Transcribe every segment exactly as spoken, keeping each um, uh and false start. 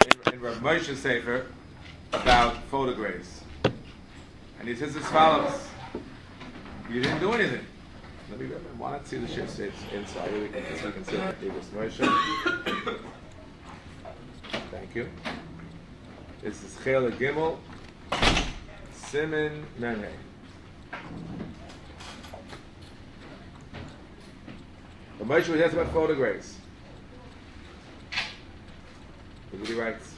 in, in Rav Moshe's Sefer about photographs. And he says as follows. You didn't do anything. Let me I want to see the shift states inside. We can, so we can see it. Moshe. Thank you. This is Chela Gimel. Simen Mene. The Moshe was asked about photographs. Look what he writes.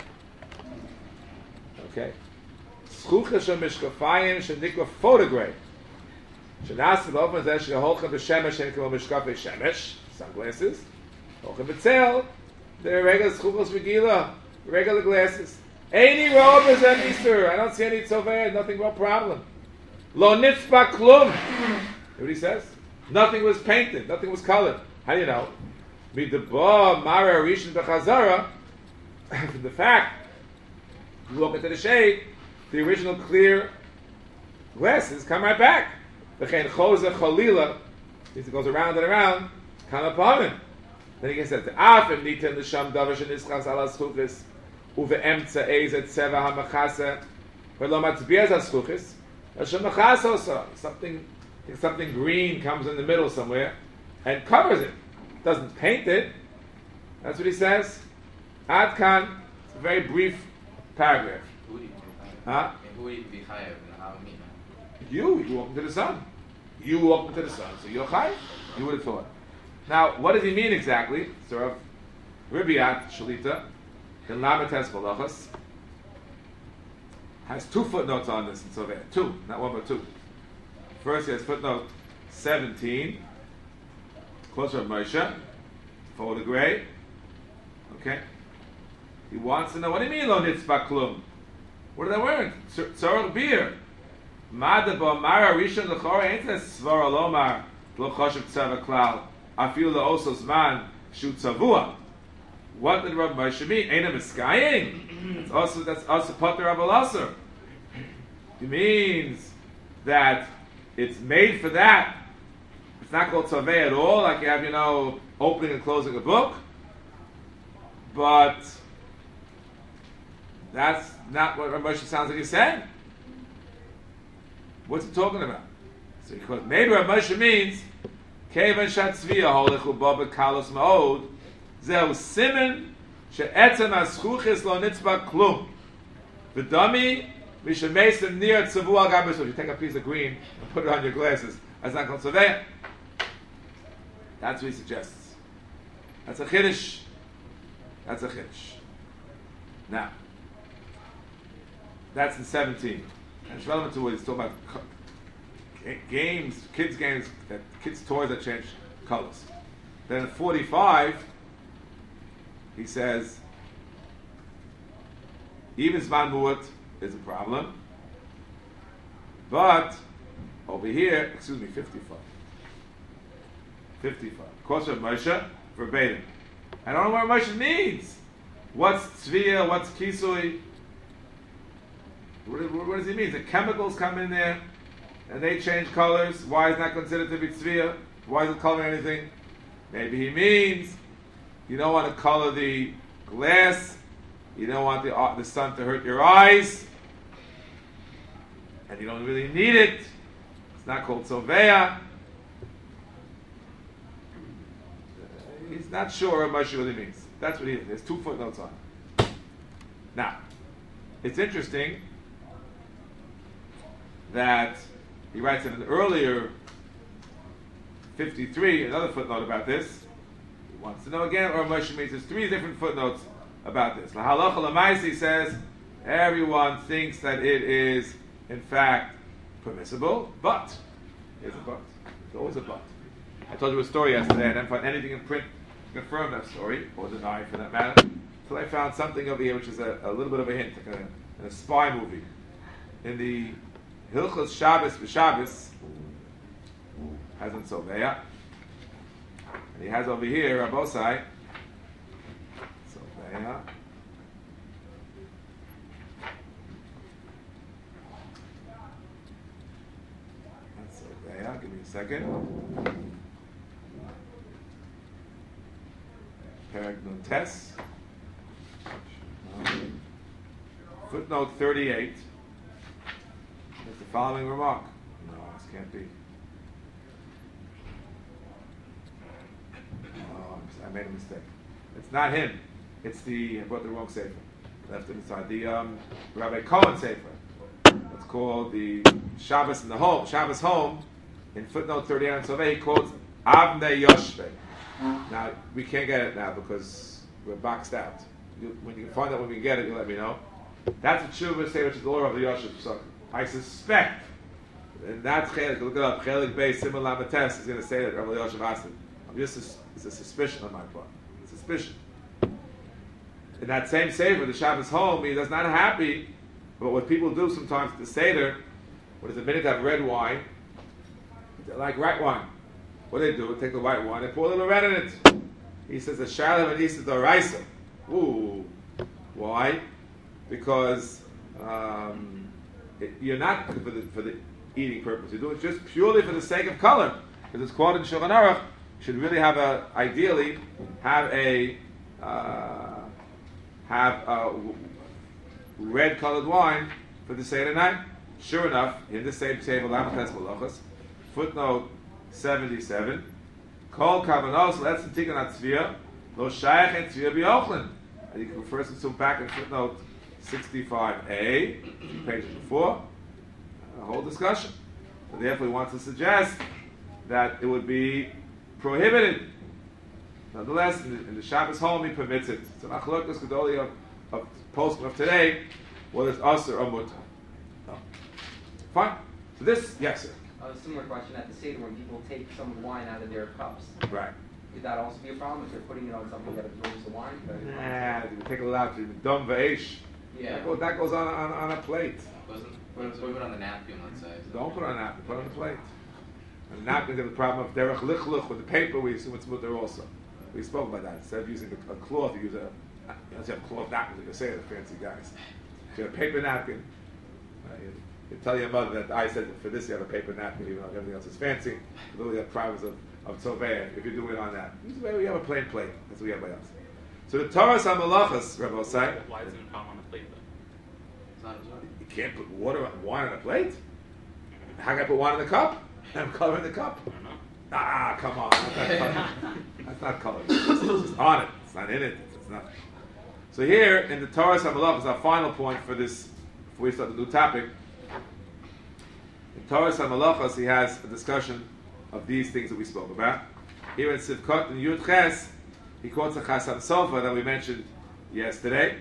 Okay. Schucha shel mishkafayim shenikva photograph. Shenas v'ofen zeh sheholchem b'shemesh shenikva mishkafei shemesh. Sunglasses. Holchem b'tzel. They're regular schuchos v'gila. Regular glasses. Any robe is an Easter. I don't see any tzoveh. Nothing but problem. Lo nitzba klum. What he says? Nothing was painted. Nothing was colored. How do you know? Midba mara rishon b'chazara. The fact, you walk into the shade, the original clear glasses come right back. V'chein choza cholila. It goes around and around. Come upon him. Then he gets said, "Afim nitem l'sham davar shenischas ala schuchis uve'emtza eizet seva hamachase v'lo matzbias ha-schuchis v'shem machase osa." Something, something green comes in the middle somewhere and covers it. Doesn't paint it. That's what he says. Ad kan. It's a very brief paragraph. Huh? You, you walk into the sun. You walk into the sun, so you're chai. You would have thought. Now, what does he mean exactly? So, of Ribiat Shalita in Lamates Balachas has two footnotes on this, and so there two, not one but two. First, he has footnote seventeen, closer to Moshe, forward to gray. Okay, he wants to know what do you mean lo nitzba klum? What are they wearing? Tzorach beer. Madaba mara rishon lechora ain't that svara lomar lo choshev tzava klal. Afil le'osos man shu tzavua. What did Rav Moshe mean? Ain't a miskaying. That's also that's also Potter Rav Elazar. It means that it's made for that. It's not called tzaveh at all, like you have, you know, opening and closing a book. But that's not what Rav Moshe sounds like he's saying. What's he talking about? So because maybe Rav Moshe means Kevan shatzvia holichu baba kalos maod zeu simen she'etzem aschuchis lo nitzba klum v'dami mishemesim near tzavua gabes. You take a piece of green and put it on your glasses. That's not called tzaveh. That's what he suggests. That's a chiddush. That's a chiddush. Now, that's in seventeen. And it's relevant to what he's talking about. Games, kids' games, that kids' toys that change colors. Then in forty-five, he says, even Zman Mu'at is a problem, but over here, excuse me, fifty-five. fifty-five. Of course, of Moshe, verbatim. I don't know what Moshe means. What's tzviyah? What's kisui? What, what, what does he mean? The chemicals come in there and they change colors. Why is it not considered to be tzviyah? Why is it coloring anything? Maybe he means you don't want to color the glass. You don't want the, uh, the sun to hurt your eyes. And you don't really need it. It's not called soveya. He's not sure what Moshe really means. That's what he is. There's two footnotes on it. Now, it's interesting that he writes in an earlier fifty-three, another footnote about this. He wants to know again what Moshe means. There's three different footnotes about this. La halacha l'maisi says everyone thinks that it is in fact permissible, but there's a but. There's always a but. I told you a story yesterday. I didn't find anything in print to confirm that story, or deny for that matter, until I found something over here which is a, a little bit of a hint, like a, a spy movie. In the Hilchos Shabbos v'Shabbos, has in Soveya, and he has over here Rabosai, Soveya, that's Soveya, give me a second. Perek Nun Tes, footnote thirty-eight, there's the following remark. No, this can't be. Oh, I made a mistake. It's not him. It's the, I brought the wrong sefer. Left it inside. The um, Rabbi Cohen sefer. It's called the Shabbos in the Home. Shabbos Home, in footnote thirty-eight on Tzoveh, he quotes Avnei Yoshvei. Now, we can't get it now because we're boxed out. You, when you find out when we get it, you let me know. That's a tshuva say which is the order of the Yoshev. So I suspect, and that's Chelik, look it up, Chelik Beis Simon Lamates is going to say that Rabbi Yoshev asked him. I'm just, it's a suspicion on my part. A suspicion. In that same Sefer, the Shabbos Home, he is not happy, but what people do sometimes at the Seder, when it's a minute to have red wine, they like white wine. What do they do? They take the white wine, they pour a little red in it. He says, the Shalom and Isa Doraisa. Ooh. Why? Because um, it, you're not for the, for the eating purpose. You do it just purely for the sake of color. Because it's quoted in Shulchan Aruch, should really have a, ideally, have a, uh, have a red colored wine for the Seder night. Sure enough, in the same table, Lamates Malachas, footnote seventy-seven, Kol Kavanos, let's take an Atzviyah, Lo Shayach and Tzviyah B'Yochlan. And you can refer to some back in footnote sixty-five A, page before, a whole discussion. So therefore, he wants to suggest that it would be prohibited. Nonetheless, in the, in the Shabbos Home, he permits it. So, Machlokas Gedoli of, of post of today, whether it's Aser or Mutar. No. Fine. So this, yes, sir. Uh, a similar question at the Seder when people take some wine out of their cups. Right. Could that also be a problem if they're putting it on something that absorbs the wine? Nah, you take it out to Dom Vaish. Yeah. That goes, that goes on, on on a plate. Wasn't put it, put it on the napkin, let's say. So. Don't put it on a napkin, put it on the plate. And the napkin has the problem of derech lichluch with the paper, we assume it's mutter also. We spoke about that. Instead of using a, a cloth, you use a, you know, you have cloth napkins, you can say it, fancy guys. If you have a paper napkin, uh, you, you tell your mother that I said for this you have a paper napkin, even though everything else is fancy. Literally have problems of, of toveh if you're doing it on that. This is where we have a plain plate. That's what we have by us. So the Torah HaMalachas, Rabbi Osai. Why is it a problem on the plate though? It's not absorbed. You can't put water, wine on a plate? How can I put wine in the cup? I'm coloring the cup. I don't know. Ah, come on. That's not coloring. That's not coloring. It's just on it. It's not in it. It's not. So here, in the Torah HaMalachas, is our final point for this, before we start the new topic. In Torah HaMalachas, he has a discussion of these things that we spoke about. Here in Sivkot and Yud Ches, he quotes a Chasam Sofer that we mentioned yesterday.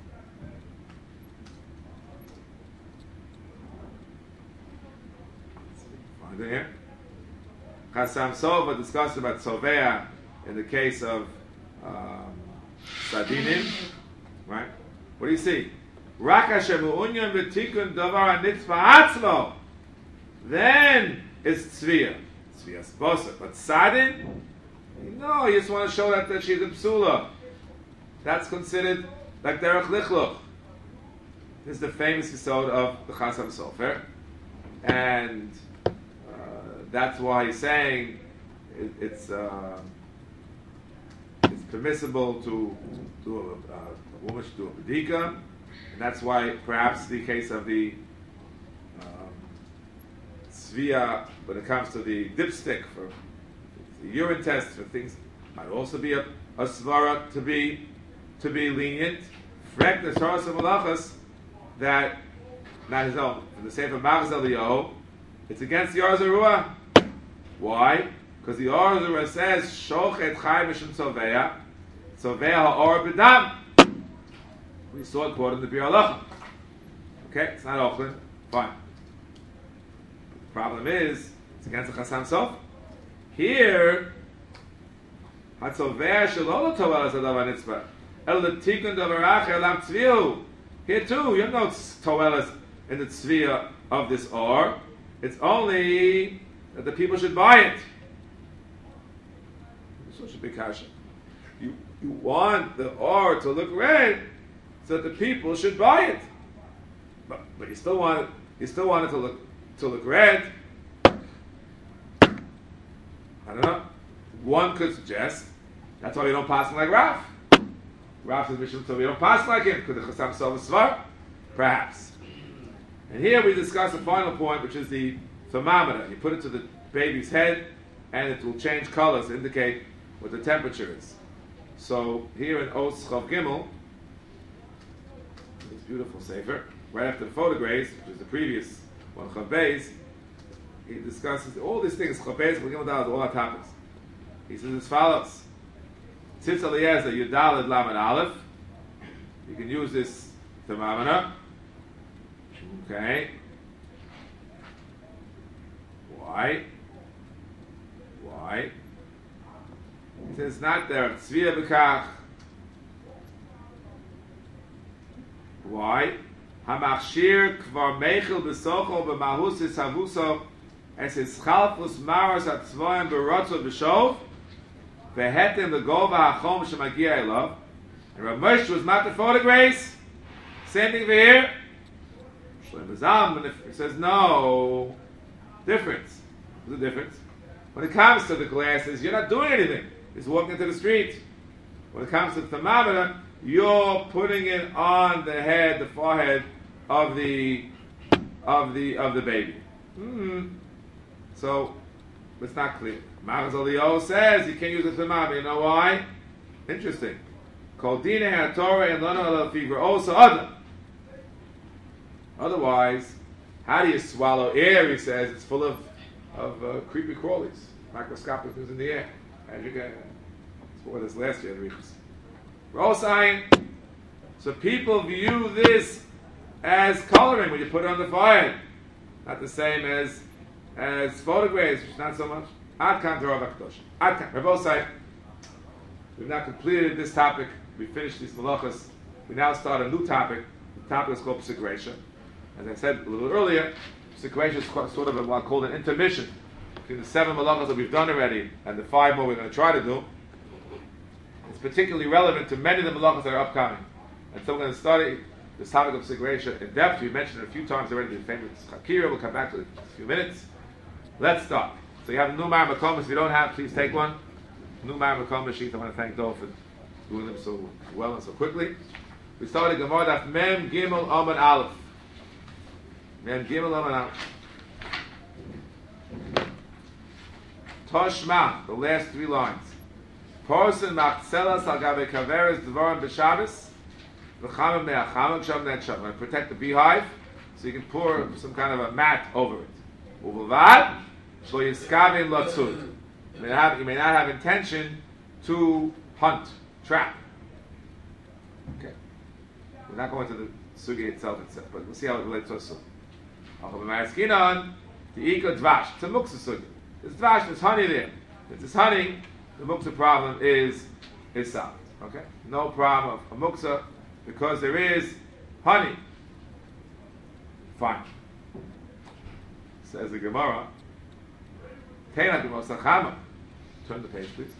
Find it here. Chasam Sofer discussed about Tzovea in the case of um, Sadinim. Right? What do you see? Rak Hashem u'unyon v'tikun davar hanitzvah atzmo. Then it's tzviyah. Tzviyah's bosa. But Sadin? No, you just want to show that, that she's a psula. That's considered like derech lichluch. This is the famous episode of the Chasam Sofer. And uh, that's why he's saying it, it's uh, it's permissible to do a, uh, a woman should do a bedika. And that's why perhaps the case of the um, tzviyah, when it comes to the dipstick for the urine test for things, might also be a, a svara to be to be lenient. Frek the Torah Malachas that not his own from the Sefer Machzor Eliyahu, it's against the Or Zarua. Why? Because the Or Zarua says Shochet Chai Mishum Tzovea Tzovea Ha'or B'dam. We saw it quoted in the Bir Halacha. Okay, it's not Ochlin. Fine. But the problem is it's against the Chasam Sofer. Here, Hatzovea Shalom Tovelas Adav Hanitzvah El L'Tikun Davarach Elav Tzviu. Here too, you have no Tovelas in the Tzviyah of this Or. It's only that the people should buy it. This should be kasha. You you want the Or to look red, so that the people should buy it. But but you still want it, you still want it to look to look red. I don't know. One could suggest that's why we don't pass him like Rav. Rav says Mishum Tov, we don't pass like him. Could the Chasam Sofer Svar? perhaps. And here we discuss a final point, which is the thermometer. You put it to the baby's head, and it will change colors to indicate what the temperature is. So here in Os Chav Gimel, this beautiful sefer, right after the photographs, which is the previous one, Chav Beis, he discusses all these things. Chav Beis, Chav Gimel, Dalet, all our topics. He says as follows: Tzitz Eliezer Yudaled Lamed Aleph. You can use this thermometer. Okay. Why? Why? He says not there. Tzvia b'kach. Why? Hamachshir kvar meichel b'socho b'mahusis havuso es ischalfus maros atzvoim b'rotzo b'shov v'hetem l'gova hachom shemagia elav. And Rav Moshe was not the photographs. Same thing over here. Shlomo Zalman says no. Difference. What's the difference? When it comes to the glasses, you're not doing anything. You're just walking into the street. When it comes to the thermometer, you're putting it on the head, the forehead of the of the of the baby. Mm-hmm. So it's not clear. Maraz Eliyahu says you can't use the thermometer. You know why? Interesting. Kol dinei haTorah and lana ala figure also other. Otherwise, how do you swallow air? He says it's full of of uh, creepy crawlies, microscopic things in the air. As you can, that's what this last year. We're all saying. So people view this as coloring when you put it on the forehead, not the same as as photographs, which is not so much. Ad kan Torah v'Kedoshim. Ad kan. We're both saying. We've now completed this topic. We finished these malachas. We now start a new topic. The topic is called Psikresha. As I said a little earlier, Psikresha is sort of a, what I call an intermission between the seven malachas that we've done already and the five more we're going to try to do. It's particularly relevant to many of the malachas that are upcoming. And so we're going to study this topic of Psikresha in depth. We mentioned it a few times already, the famous Chakira. We'll come back to it in a few minutes. Let's start. So you have the Numar Makomis. If you don't have, please take one. Numar Makomis sheet. I want to thank Dov for doing them so well and so quickly. We started Gemara Daf Mem Gimel Amud Aleph. Mem Gimel Amud Aleph. Toshma, the last three lines. Porson Machzelas Al Gabe Kaveres Dvarim B'Shabbos V'Chamim Me'Achamim Sham Netsham. And protect the beehive, so you can pour some kind of a mat over it. U'Vad Shlo Yiskavin Lotzud. You may have, you may not have intention to hunt, trap. Okay. We're not going to the sugi itself, itself, but we'll see how it relates to us soon. The iko dvash. It's a muksa sugi. There's dvash, there's honey there. If there's honey, the muksa problem is is solved. Okay? No problem of a muksa because there is honey. Fine. Says the Gemara. Teina Gemara Sachama. Turn the page, please.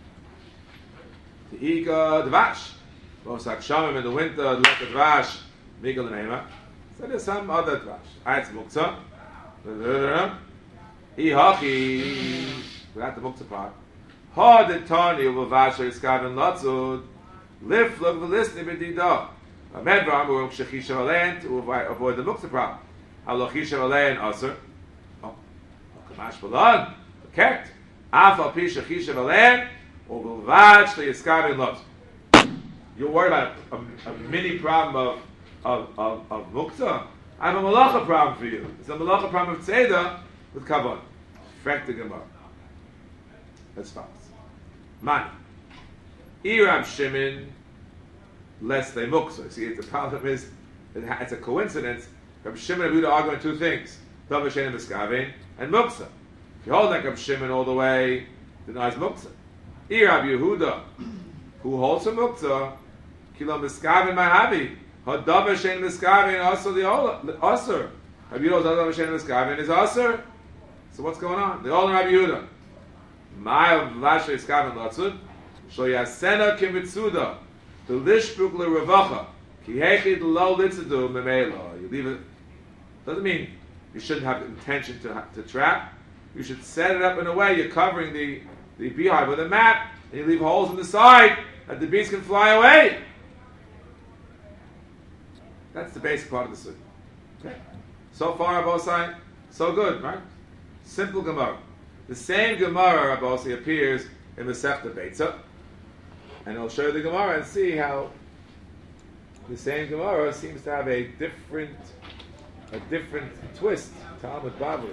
The ika dvash. Mosak shamim in the winter, the like dvash, migel nema. So there's some other dvash. Ayatz muktzah. Ihachi. Without the muktzah part. Ha de tani uvash iskaven latzud. Lift look the listening b'didah. Ahmed v'amur shechisha v'alein to avoid the muktzah problem. Halochisha v'alein aser. Oh, kamash v'lan. Correct. Afal pi shechisha v'alein uvash iskaven latzud. You're worried about a, a, a mini problem of of, of, of muktzah. I have a malacha problem for you. It's a malacha problem of tzeda with kavod. Frek the Gemara. As follows. Mani. Irab Shimon less than muktzah. See, the problem is, it's a coincidence. Rab Shimon and Yehuda are arguing two things. Davar Shein Miskavein and muktzah. If you hold like Rab Shimon all the way, denies muktzah. Irab Yehuda, who holds a muktzah, Kilo miskaven mahabi. Hadavar shein miskaven also the aser. Rabbi Yehuda hadavar shein miskaven is aser. So what's going on? They all in Rabbi Yehuda. Ma'av lashe miskaven latzud. Shlo yasena kimitzuda. The lishbuk lerevacha. Ki hechid lo litzudu memela. You leave it. Doesn't mean you shouldn't have the intention to to trap. You should set it up in a way you're covering the the beehive with a mat, and you leave holes in the side that the bees can fly away. That's the basic part of the sugi. Okay. So far, Rabosai, so good, right? Simple Gemara. The same Gemara, Rabosai, appears in Masechta Beitza, and I'll show you the Gemara and see how the same Gemara seems to have a different, a different twist. Talmud Bavli.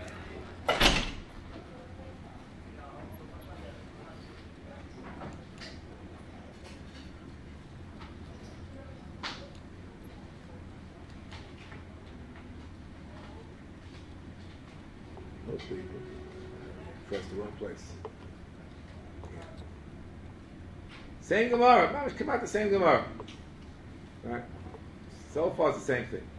Hopefully, press the wrong place. Same Gemara. No, come out the same Gemara. Right? So far, it's the same thing.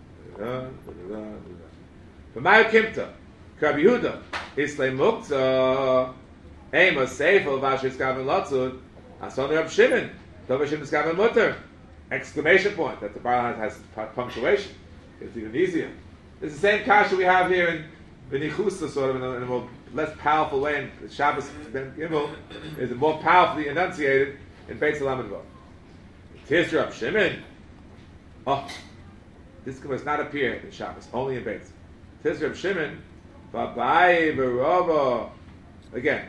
V'mayu kimta, Rabbi Yehuda, Islay Muktzah, Ema Seifel Vashis Kaven Latzud, Ason Rab Shimon, Dov Shimon Kaven Mutter. Exclamation point. That the Bar has punctuation. It's even easier. It's the same kasha we have here in Benichusa, sort of in a, in a more less powerful way. And the Shabbos Ben Gimel is more powerfully enunciated in Beit Salam Vav. Tis Rab Shimon. Oh, this must not appear in Shabbos, only in Beit. Tis Rab Shimon. Babai Barova. Again.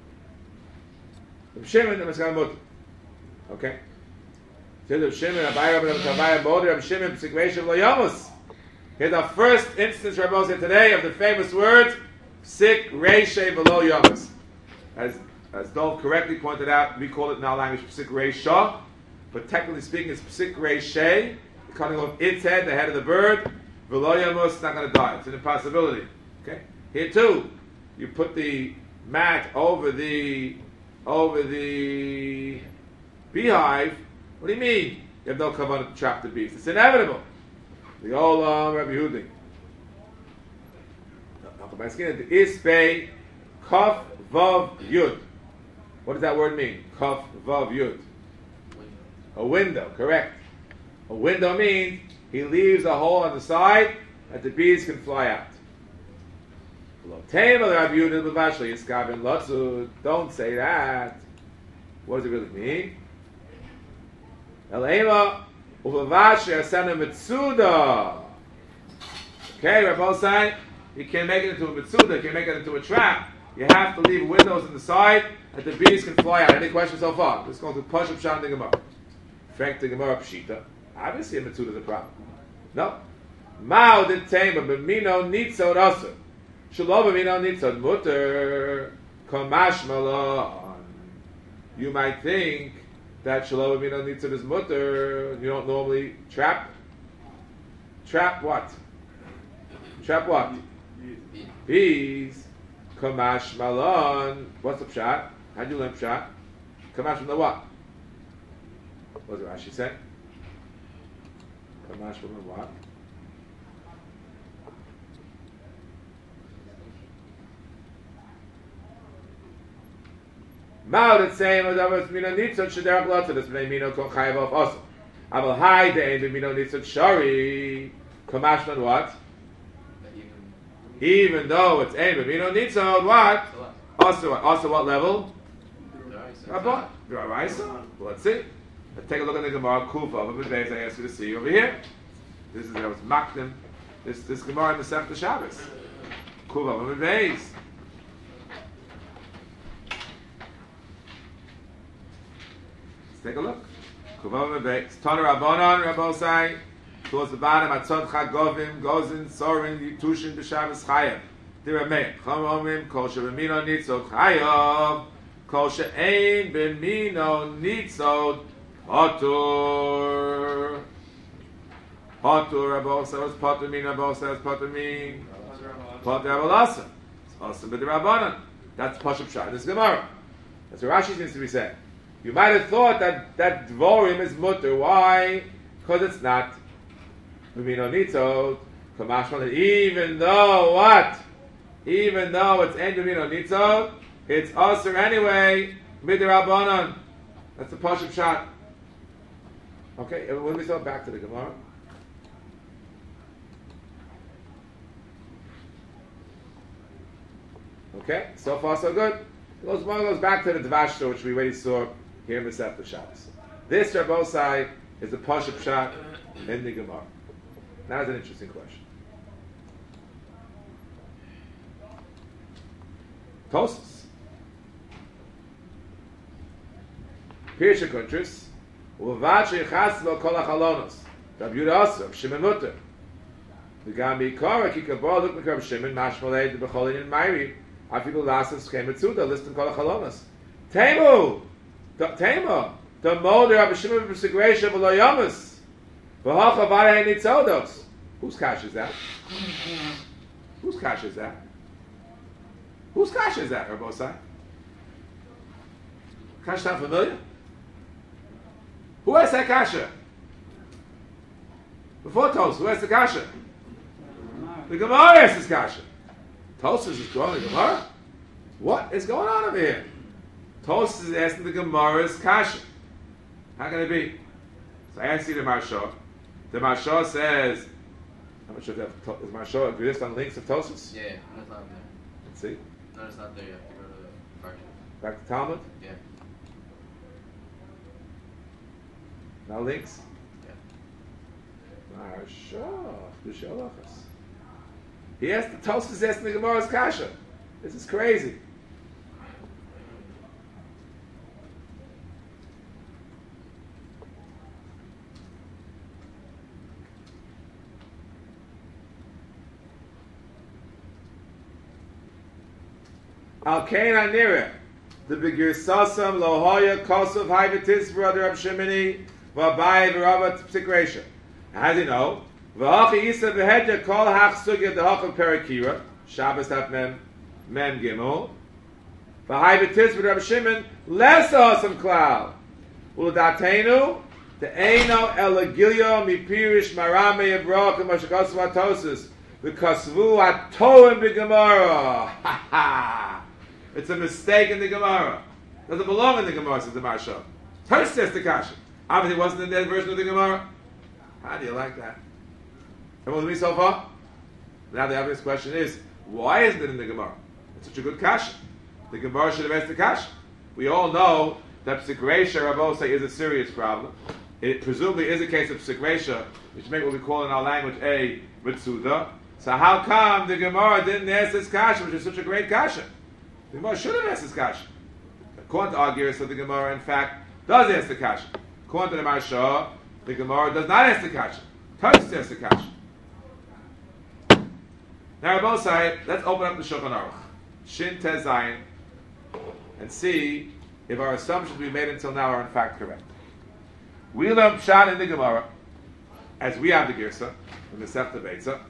Rab Shimon, the Maskal Mut. Okay. Tis Rab Shimon, Babai Rabbi Rabbi Rabbi Rab Shimon, Psikvation Lo Yomus. Here's our first instance, Rabbi said today, of the famous words, Psik Reishe V'lo Yomus. As as Dov correctly pointed out, we call it in our language Psik Reisha, but technically speaking, it's Psik Reishe, cutting off its head, the head of the bird. V'lo Yomus is not going to die. It's an impossibility. Okay. Here too, you put the mat over the over the beehive. What do you mean? You have no kavanah to trap the bees. It's inevitable. The Olam Rabbi Yehudi. The Isbei Kaf Vav Yud. What does that word mean? Kaf Vav Yud. A window, correct. A window means he leaves a hole on the side that the bees can fly out. Don't say that. What does it really mean? Okay, Rabbi saying you can't make it into a mitzuda, you can't make it into a trap. You have to leave windows on the side that the bees can fly out. Any questions so far? Let's go to Pashup Shan the Gemara. Frank the Gemara Pshita. Obviously a mitzuda is a problem. No. Mao did tema b'mino nitzod asur. Shalom b'mino nitzod mutter kamash malon. You might think that shalom b'mino nitzod is mutter. You don't normally trap. Trap what? Trap what? Bees. Kamash malon. What's the pshat? How do you learn pshat? Kamash from the what? What does Rashi say? Kamash from the what? Ma'od same as others mino nitzot shederach lotzot as may mino kol chayav of also. Aval hai de'en b'mino nitzot shari. Kamash from what? Even though it's ein b'mino nitzot, what? Also what? Also what level? Rabban. Raisa. Let's see. Let's take a look at the Gemara Kufa of the days I asked you to see over here. This is there was Makdim. This this Gemara in the Sefta Shabbos. Kufa of the days. Let's take a look. Kufa of the days. Tana Rabbanon Rabbosai. Towards the bottom, Atzot Chagovim, Gozin, Sorin, Yitushin, B'Shabbos Chayav. Diramei. Chamomim, Kol Shebemino Nitzot Chayav. Kol She'ein B'Mino Nitzot Patur. Patur, Rabbosai. What's Patur mean? Rabbosai, what's Patur mean? Patur Avalasa. It's awesome, but the Rabbanan. That's Pashup Shah. This is Gemara. That's what Rashi seems to be saying. You might have thought that that Dvorim is mutter. Why? Because it's not. Even though what? Even though it's end B'mino Nitzot, it's Asur anyway. Midrabanan. That's the Pashup shot. Okay, when we start back to the Gemara. Okay, so far so good. It goes, one goes back to the Dvashta, which we already saw here in the Sefta Shabbos. This Rabbosai is the Pashup shot in the Gemara? Now that's an interesting question. Tosfos. Pirsha Kuntris. Uvad sheichas lo kol hachalonos. Rab Yehuda Asar, Shimon Mutter. וגם בעיקר, כי קבוע לוק מקרב שמן, משמע ליד בכל עניין מיירי, אפילו לעשות סכם מצודה, ליסטן כל החלונס. תימו! תימו! תמודר רבי שמעון בסגרשיה ולא יומס. והוכה ועלי ניצודוס. Whose cash is that? Whose cash is that? Whose cash is that, Rabosai? Cash sound familiar? Who has that kasha? Before Tosfos, who has the kasha? The Gemara has this kasha. Tosfos is going the Gemara. What is going on over here? Tosfos is asking the Gemara's kasha. How can it be? So I asked you the Marsha. The Marsha says, I'm not sure if that is Marsha agrees on links of Tosfos? Yeah, yeah, no, it's not there. Let's see. No, it's not there. You have to go to the Parsha. Back to Talmud. Yeah. Now links. Yeah. Marsha. B'shalachas. He asked the Tosfos is asking the Gemara's kasha. This is crazy. Al Kain Anira, the Begir Sasam, Lohoya, Kosov, Haivatis, brother of Shemini, Vabai, Varabat, Psikresha. How do you know? V'achi Isa v'hedya kol hach sugya d'hachal perakira, Shabbos daf mem, mem gimel. V'haivatis, brother of Shimon, less awesome cloud. U'datenu, the Eino elagilyo mipirish marame yavroch mashakosov atosis, v'kasvu atoim b'gemara. Ha ha! It's a mistake in the Gemara. It doesn't belong in the Gemara, says the Marsha. First says the Kasha. Obviously, it wasn't in that version of the Gemara. How do you like that? Everyone with me so far? Now the obvious question is, why isn't it in the Gemara? It's such a good Kasha. The Gemara should have asked the Kasha. We all know that Psikresha, Rabosai, is a serious problem. It presumably is a case of Psikresha, which make what we call in our language a Mitsuda. So how come the Gemara didn't ask this Kasha, which is such a great Kasha? The Gemara should have asked this kasha. According to our Geras, so the Gemara, in fact, does ask the kasha. According to the Marsha, the Gemara does not ask the kasha. Tosfos asks the kasha. Now, Rabosai, let's open up the Shulchan Aruch, Shin Tez Zayin, and see if our assumptions we made until now are in fact correct. We learn Pshat in the Gemara, as we have the Girsa, from the Sefta Beitza.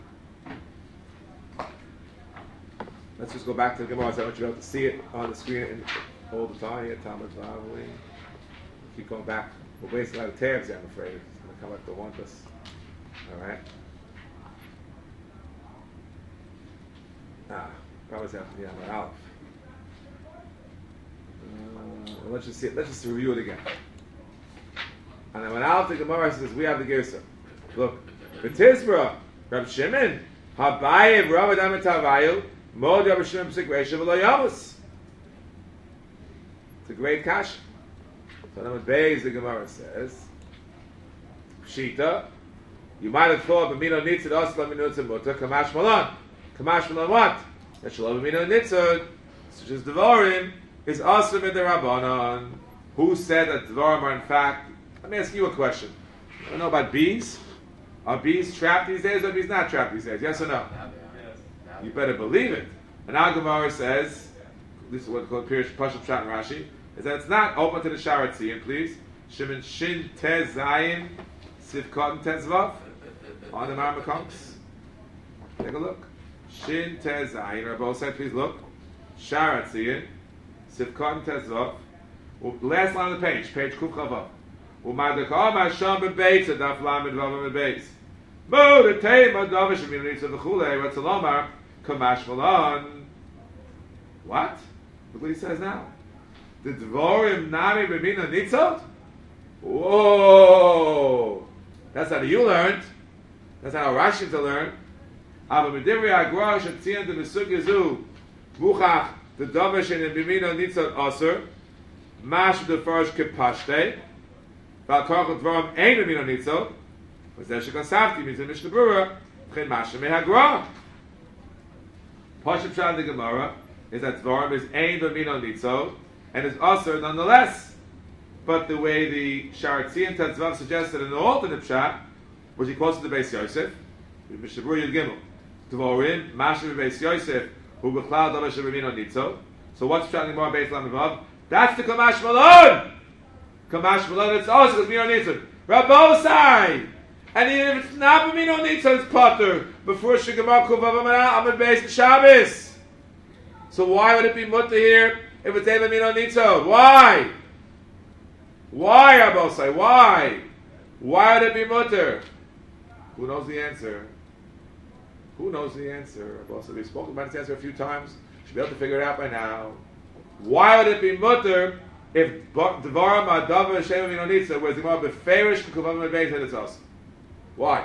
Let's just go back to the Gemara, so I want you to be able to see it on the screen in, all the time. Here, Talmud Vavli. Keep going back. We're wasting a lot of tabs here, I'm afraid. It's going to come up to want us. All right. Ah, probably have to be on the Aleph. Uh, let's just see it. Let's just review it again. And then when Aleph the Gemara says we have the Gersa. Look, B'Tizra, Rab Shimon, Habayev, Rav Adam Tavayu. It's a great kasha. So number Beis, the Gemara says, Pshita, you might have thought B'mino Nitzad Osla Minutza Mutter, Kamash Malon. Kamash Malon what? That Shalom B'mino Nitzad, such as Devarim, is Osla B'Darabanan. Who said that Devarim are in fact, let me ask you a question. You know about bees? Are bees trapped these days or are bees not trapped these days? Yes or no? You better believe it. And our Gemara says, this is what's called Pirish Pashup Pshat and Rashi, is that it's not open to the Sharat Tzion, please. Shimon Shin Tez Zayin Sivkot and Tez Vav on the Marmakonks. Take a look. Shin Tez Zayin, Rabosai, please look. Sharat Tzion Sivkot and Tez Vav. Last line of the page, page Kuf Chavav. Umadakam Hasham Bebeitz Adaf Lamed Vav Bebeitz. Mo the Tema Davish Minitza V'Chulei Ratzalomar. Kamash Malon. What? Look what he says now. The Dvorim Nami B'Mina Nitzot? Whoa! That's how you learned. That's how Rashi to learn. Aber Medivri Agro Shetzion the Besug Yezu Muchach the Davish and B'Mina Nitzot Aser Mash the first Kipashte Valkorch Dvorim Ein B'Mina Nitzot Was there shekasafti means in Mishnah Berurah, Chen Masha Mehagra. Pashup Shan the Gemara is that Dvarim is Ein B'Mino Nitzo and is Aser nonetheless. But the way the Sharatzi and Tetzvav suggested in the alternate Pshat, which he quotes to the Beis Yosef, Mishnah Berurah Yud Gimel, Dvarim Masha Beis Yosef who B'Chlal Davash B'Mino Nitzo. So what's Pshat in Gemara Beis Lam Vav? That's the Kamash Malon. Kamash Malon. It's also B'Mino Nitzo. Rabbosai. And even if it's not B'Mino Nitzo, it's Potter. Before Shegamar Kuvav Amad Beis Shabbos. So why would it be Mutter here if it's Ein B'Mino Nitzo? Why? Why, Rabbosai? Why? Why would it be Mutter? Who knows the answer? Who knows the answer? Rabbosai, we've spoken about this answer a few times. Should be able to figure it out by now. Why would it be Mutter if Dvarim Adavar Shem B'Mino Nitzo was the more beferish Kuvav Amad Beis that it's us? Why?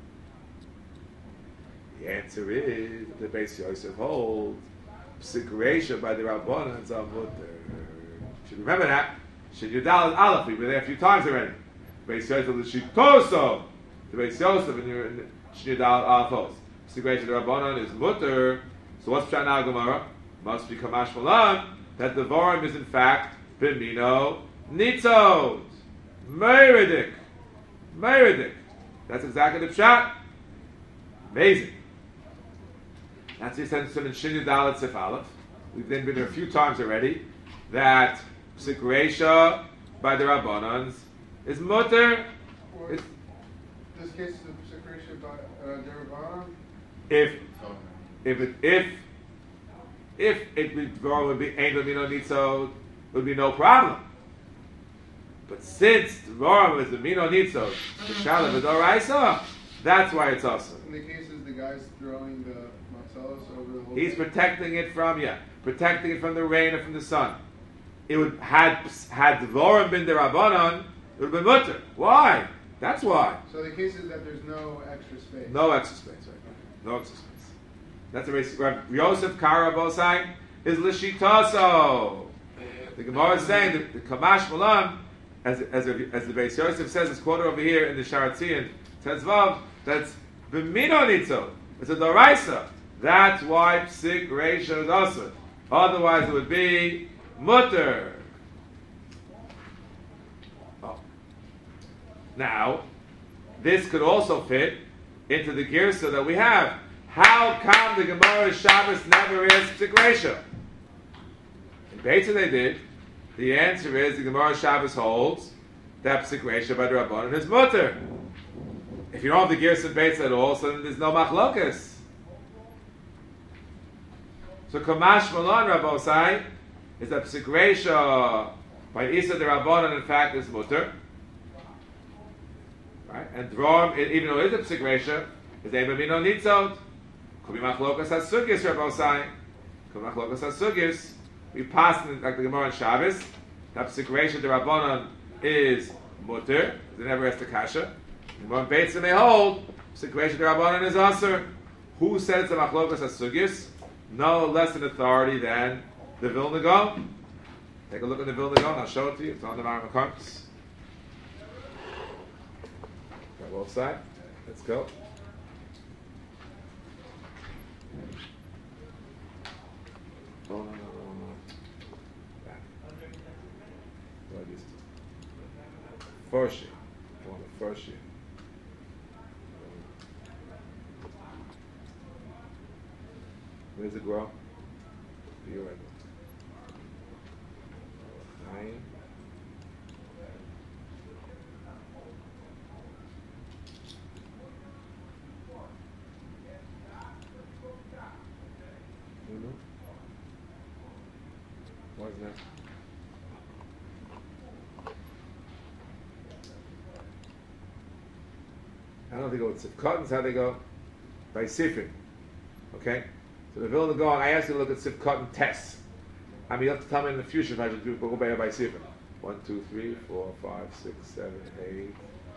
The answer is the Beis Yosef holds Psikresha by the Rabbanans are Mutter. Should remember that. Should Yudal Aleph, we were there a few times already. Beis Yosef the Shitoso. The Beis Yosef and your Yudal Aleph. Psikresha the Rabbanan is Mutter. So what's Pshat now Gemara? Must be Kamash Malan that the Dvarim is in fact B'Mino Nitzot. Meridik. Meridik. That's exactly the Pshat. Amazing. That's the sense in Shin Dalet Sif Aleph. We've then been there a few times already. That Psikresha by the Rabbanans is Mutter. This case is the Psikresha by uh, the Rabbanan? If, if it, if, if it would, would be Ein B'Mino Nitzot, would be no problem. But since the Dvarim is the Mino Nitzot, the Shalom V'Doraisa, that's why it's awesome. In the cases, the guy's throwing the Marcellus over the whole He's thing. protecting it from, yeah, protecting it from the rain and from the sun. It would, had, had Dvarim been the Rabbanon, it would have been Mutter. Why? That's why. So the case is that there's no extra space. No extra space, right? No extra space. That's the way Rav Yosef Kara Bosai is Lishitaso. The Gemara is saying that the Kamash Malam, as as as the Beis Yosef says, it's quoted over here in the Sharatzi Tetzvav, that's B'Mino Nitzot. It's a Doraisa. That's why Psik Reisha is also. Otherwise, it would be Mutter. Oh. Now, this could also fit into the Girsa that we have. How come the Gemara Shabbos never is Psik Reisha? In Beitza they did. The answer is the Gemara Shabbos holds that Psik Reisha by the Rabbanan is Mutter. If you don't have the Girsa Beitza at all, so then there's no Machlokas. So Kamash Malon Rabbosai is that Psik Reisha by Isa the Rabbanan in fact is Mutter. Right? And Dvarim, even though it is a Psik Reisha, is Ein B'Mino Nitzot. Could be Machlokas HaSugis Rabbosai. Could be Machlokas HaSugis. We pass in like the Gemara in Shabbos. That Psik Reisha the Rabbanan is Mutter. They never asked the Kasha. And when Beitza may hold, Psik Reisha the Rabbanan is Aser. Who said it's a Machlokas HaSugis? No less an authority than the Vilna Gaon. Take a look at the Vilna Gaon. I'll show it to you. It's on the Maram Karts. Got both sides. Let's go. Oh, no, no, no, no. Back. What is it? First year. Go on the first year. Where does it grow? You're right. Nine. Mm-hmm. What is that? I don't think it go with Sifkot. How they go? By Sifrin. Okay? So the Vilna Gaon, I asked you to look at Sifkot and tests. I mean, you have to tell me in the future if I should do go by by Sifrin. One, two, three, four, five, six, seven, eight.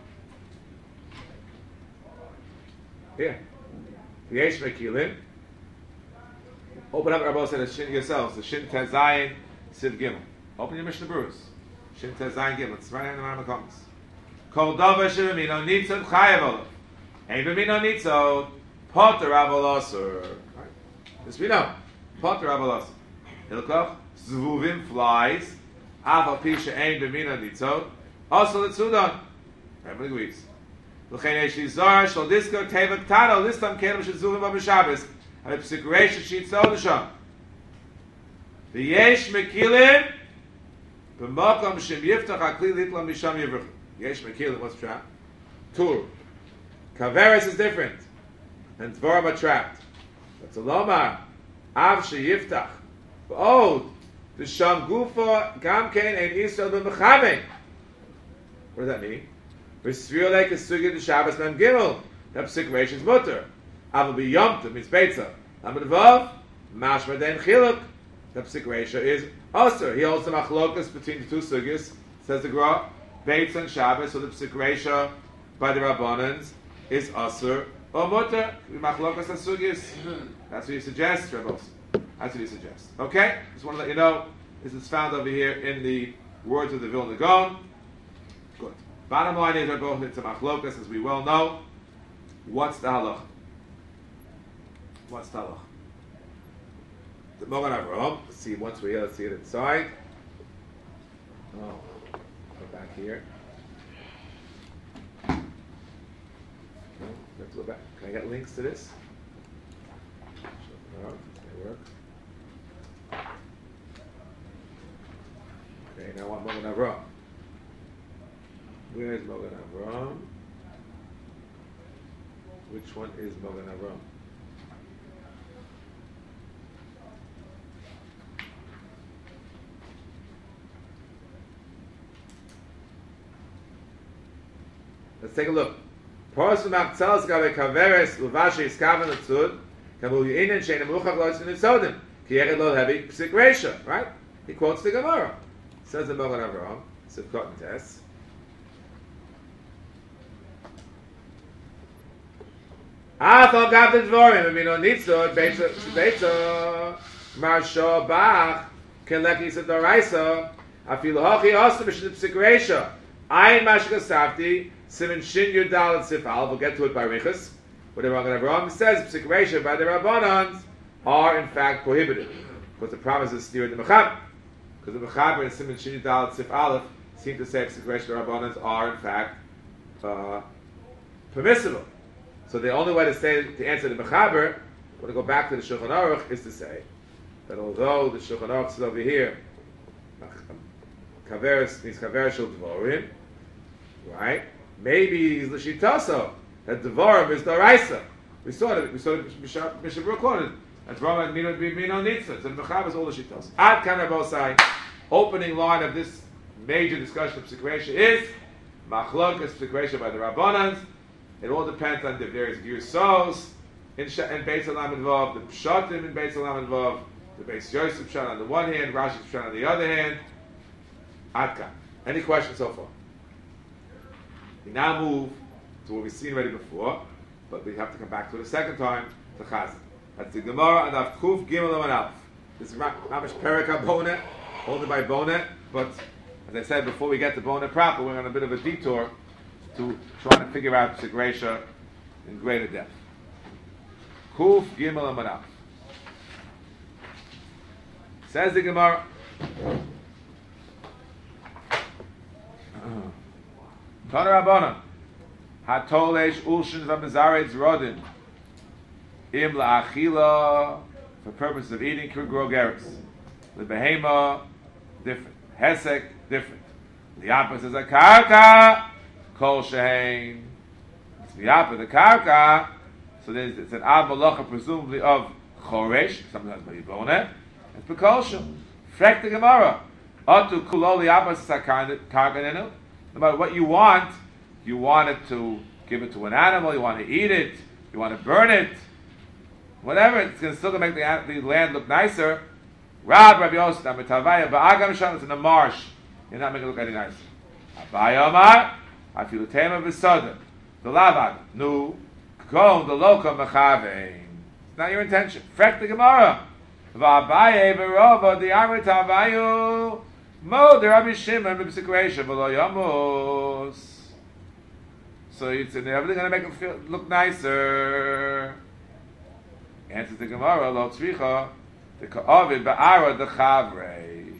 Here. The Yesh Mekilim. Open up Rabbi said Shin yourselves. The Shin Tezayin Siv Gimel. Open your Mishnah Berurah. Shin Tezayin Gimel. It's right in the Maram Komas. Kol davar shebemino nitzot chayav olav. Ein b'mino nitzot poter avol asur. This we know. Poter avol asur. Hilkoch zvuvim flies. Afal pisha ein b'mino nitzot. Also l'tzudon. Everybody agrees. L'chein eish lizar shal disko tevak tano listam kelim shezuvim b'Shabbos. And the psikration sheets odesham. V'yesh mekilim b'makom shem yiftach akli litlam misham yivrach. Yesh mekilim, what's trapped? Tur. Kaveris is different. And Dvorim are trapped. That's a lomar. Av she yiftach. Oh, the sham gufa gam kein ein Yisrael b'mechavein. What does that mean? V'svir like a sugi the Shabbos mem gimel. That psikration is mutter. Aval be yomtiv means beitza. Lamed vav mashma den chiluk. The psikration is aser. He holds the machlokas between the two sugis. Says the Gra, beitza and Shabbos. So the psikration by the Rabbanans is aser or mutter. The machlokas and sugis. That's what he suggests, Rebels. That's what he suggests. Okay? Just want to let you know. This is found over here in the words of the Vilna Gaon. Good. Bottom line is, we're going into machlokas, as we well know. What's the halach? What's the halach? The Mogan Avraham. Let's see, once we're here, let's see it inside. Oh, go back here. No, let's go back. Can I get links to this? No, this may work. Okay, now I want Mogan Avraham. Where is Mogan Avraham? Which one is Mogan Avraham? Let's take a look. Paras v'machtzal zgabe kaveres uvashi iskaven l'tzud kamu yi'inen she'en emuchach lo'is v'nitzodim ki yered lo heavy psik reisha. Right? He quotes the Gemara. Says the Mogan Avraham. Sivkot and Tes. Afal gav the dvorim v'mino nitzot beitza beitza marsho bach keleki sedoraisa afilu hochi osu b'shit psik reisha ayin mashka safti simin shin yudal and sifal. We'll get to it by Riches. Whatever I'm going to wrong says psik reisha by the Rabbanans are in fact prohibited because the promise is steered the mechaber. Because the mechaber and simin shin yudal and sif aleph seem to say psik reisha Rabbanans are in fact uh, permissible. So the only way to say to answer the mechaber, when I go back to the Shulchan Aruch, is to say that although the Shulchan Aruch is over here, kaveres means kaveres shel dvorim, right? Maybe he's l'shitaso that dvorim is daraisa. We saw it. We saw it. Mishabur quoted. That's wrong. And mino mino nitzah. So the mechaber is all the shitos. Ad kan Rabosai. Opening line of this major discussion of psikresha is machlokas psikresha by the Rabbanans. It all depends on the various girsos in in Beis Olam and Vav, the pshatim in Beis Olam and Vav, the Beis Yosef pshat on the one hand, Rashi pshat on the other hand. Adka. Any questions so far? We now move to what we've seen already before, but we have to come back to it a second time to Chazan. That's the Gemara and Avkuf Gimel and Alf. This is Mamish Perika Bonet, only by Bonet, but as I said before we get to Bonet proper, we're on a bit of a detour to trying to figure out Psikresha in greater depth. Kuf Gimel and Alf. Says the Gemara. Tana Rabbanan, Hatolesh Ulshin v'Mezaretz Rodin, Im la'achila, for purpose of eating Kirgrogeris. The Behema, different. Hesek, different. The Yappa says a Karka, Kol Shehein. It's the Yappa, the Karka, so there's, it's an Av Malacha, presumably of Choresh, sometimes by Yiboneh, it's Bekolshim. Frek the Gemara. Otu Kulol Yappa says a Karka Nenu. No matter what you want, you want it to give it to an animal, you want to eat it, you want to burn it, whatever, it's going to still make the, the land look nicer. Rab Rabbi Yosef, Amitavaya, Ba'agam Shan, it's in the marsh, you're not making it look any nicer. Abaya Omar, Afilu Tema V'Soda, the Lavad, Nu, Kol, the Loka Mechavein. It's not your intention. Frek the Gemara. V'Abaye V'Rova, the Amitavayu, Mo the Rabbi Shimon b'Psikresha v'lo Yamos. So it's and everything gonna make it feel look nicer. Answers the Gemara, lo tzricha, the ka'avid ba'ara the chavrei.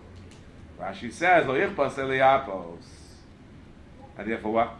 Rashi says, lo yichpas eliapos. And therefore what?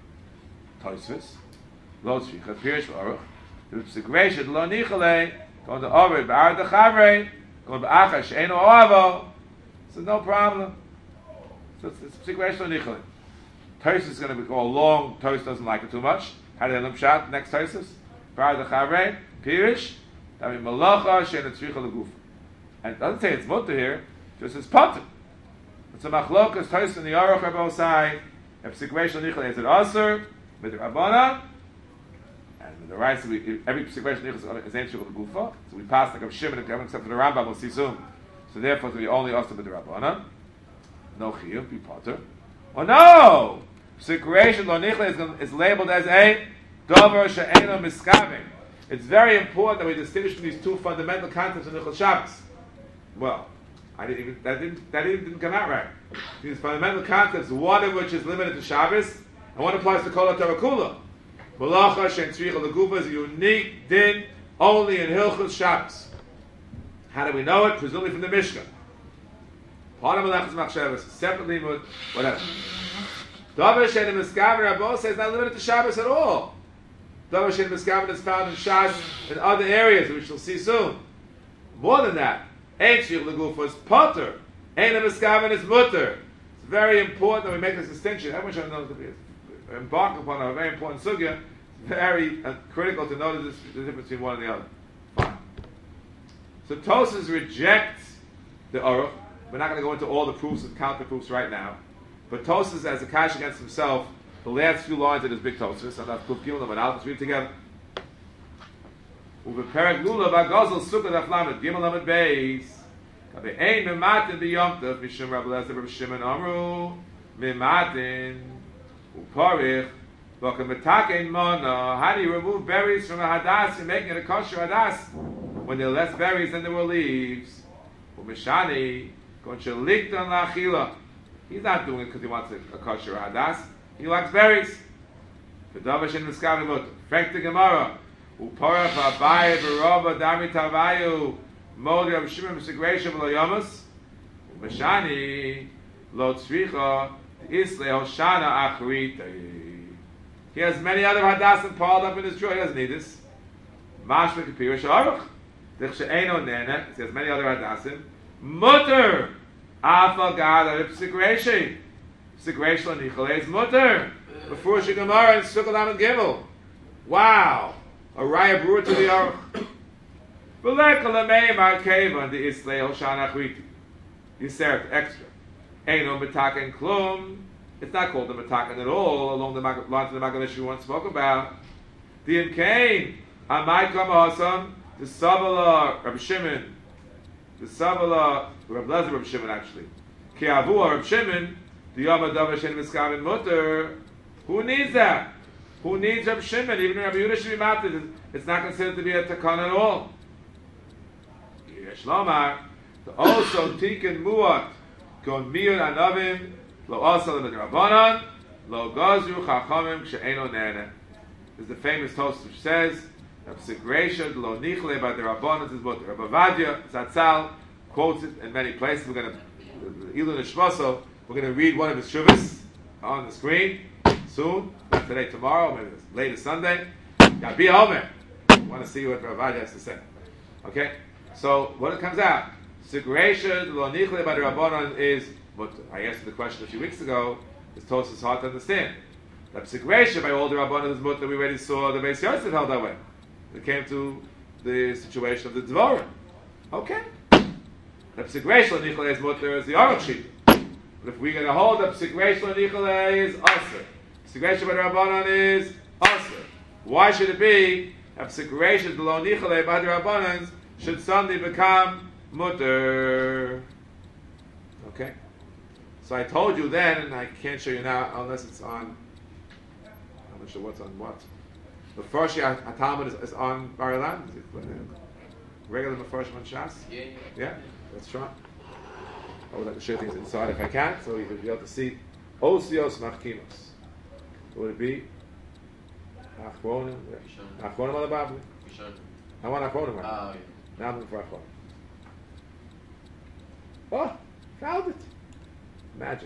Tosfos. Lo tzricha, pirish v'aruch. The p'sigration, lo nichale, going to avid ba'ara the chavrei, going to ba'acha she'eno oavo. So no problem. So it's, it's p'sigration lo nichale. Tosfos is going to go long. Tosfos doesn't like it too much. How did they shot? Next Tosfos. Ba'ara the chavrei. Pirish, that means malacha she'ena tzricha leguf. And it doesn't say it's mutter here, just it's potter. It's a machlokas toast in the aruch rabosai. If situation nichel is it aser with the rabbana, and with the rights every situation nichel is ain't tzricha legufa. So we pass like a shimon and Kevin except for the Rambam we'll see soon. So therefore it's going to be only aser with the rabbana. No chiyuv, be potter. Oh no! Situation lo nichel is, is labeled as a dover she'ena miskaving. It's very important that we distinguish between these two fundamental concepts in Nichol Shabbos. Well, I didn't even that didn't that even didn't come out right. These fundamental concepts, one of which is limited to Shabbos, and one applies to Kol HaTorah Kula. Malacha she'en tzricha legufa is a unique din only in Hilchos Shabbos. How do we know it? Presumably from the Mishnah. Part of Malachas Machshavos, separately with whatever. Davar she'en miskaver Rabbo says not limited to Shabbos at all. Davar she'en miskaver is found in Shas and other areas, which we'll see soon. More than that, Ein tzricha legufa is potter. Ein miskaver is mutter. It's very important that we make this distinction. Everyone should know to embark upon a very important sugya. It's very uh, critical to know the, the difference between one and the other. Fine. So Tosfos rejects the Aruch. We're not going to go into all the proofs and counter proofs right now. But Tosfos, as a kash against himself, the last few lines of his big Tosfos, and that's Kuf Gimel and Aleph, let's read together. Uveperek lulav agazel sukkah daflamet Gimel Lamed Beis. Kabe ein mematin b'yomtav mishum Rabbi Elazar Rabbi Shimon Amru mematin uparich v'aka metakein mana. How do you remove berries from a hadas and making it a kosher hadas when there are less berries than there were leaves? Umeshani kon sheliktan la'achila. He's not doing it because he wants a, a kosher hadas. He likes berries. V'davar shen miskav imut. Frank the Gemara. Uparach v'abaye v'rova dami tavayu. Modi Rav Shimon b'sigreisha v'lo yomus. Umeshani lo tzricha isle hoshana achrita. He has many other hadasim piled up in his drawer. He doesn't need this. Mashma kapirish aruch. Dich she'eino nene. He has many other hadasim. Mutter. Afa gada b'sigreisha. B'sigreisha l'nichale is mutter. Before Shigamara and Sukkot Lamed Gimel. Wow. A raya brewer to the aruch. V'leka l'mei mar keva the isle hoshana achrita. You serve extra. Eino metaken klum. It's not called the metaken at all, along the lines of the Magalish we once spoke about. The Imkain, Amai Kama Hasam, the Sabala Rabbi Shimon, the Sabala Rabbi Elazar Rabbi Shimon actually. Ki Avua Rabbi Shimon, the Yom Davar Shen Miskaven Mutter. Who needs that? Who needs Rabbi Shimon? Even Rabbi Yehuda should be mated. It's not considered to be a takan at all. Yesh Lomar, also Tikkun Muat. Kon miyud anavim lo asal b'drabanan lo gazru chachamim she'eno nene. This is the famous toast which says that segregation lo nichle by the rabbanon is what Rabbi Vadia Zatzal quotes it in many places. We're going to Ilun Shmoso. We're going to read one of his shuvas on the screen soon. Today, tomorrow, maybe later Sunday. Now be home. I want to see what Rabbi Vadia has to say. Okay, so what it comes out. Segregation, lo nichle by the Rabbanon is what I answered the question a few weeks ago. This Tosfos is hard to understand. That segregation by all the Rabbanon is mutter. We already saw the Beis Yosef held that way. It came to the situation of the Dvorim. Okay. That segregation lo nichle is mutter is the Aruch sheet. But if we're going to hold that segregation lo nichle is aser, segregation by the Rabbanon is aser. Why should it be that segregation lo nichle by the Rabbanon should suddenly become mutter? Okay. So I told you then, and I can't show you now unless it's on. I'm not sure what's on what. The first year Talmud is, is on Bar Ilan. Is it regular Mefarshim on Shas? Yeah, yeah. Yeah. Let's try. I would like to share things inside if I can, so you will be able to see Osios Machkimos. What would it be? Achronim. Rishonim. Achronim on the Bavli. Rishonim. I want Achronim. Right? Oh, yeah. Now I'm looking for Achronim. Oh, found it. Magic.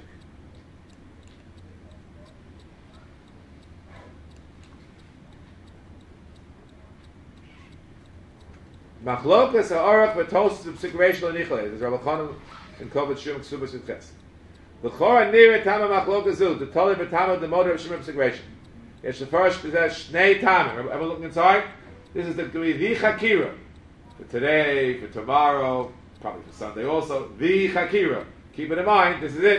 Machlokas ha'orach v'tosis v'psikration l'nichalei. There's Rabbi Chanan in Kovet Shum Ksubas and Ches. L'chora nira tama machlokas zu. The tali v'tama the motor of Shum v'psikration. It's the first possess shnei tama. Everyone looking inside? This is the the chakira. For today, for tomorrow, probably for Sunday also. The chakira. Keep it in mind, this is it.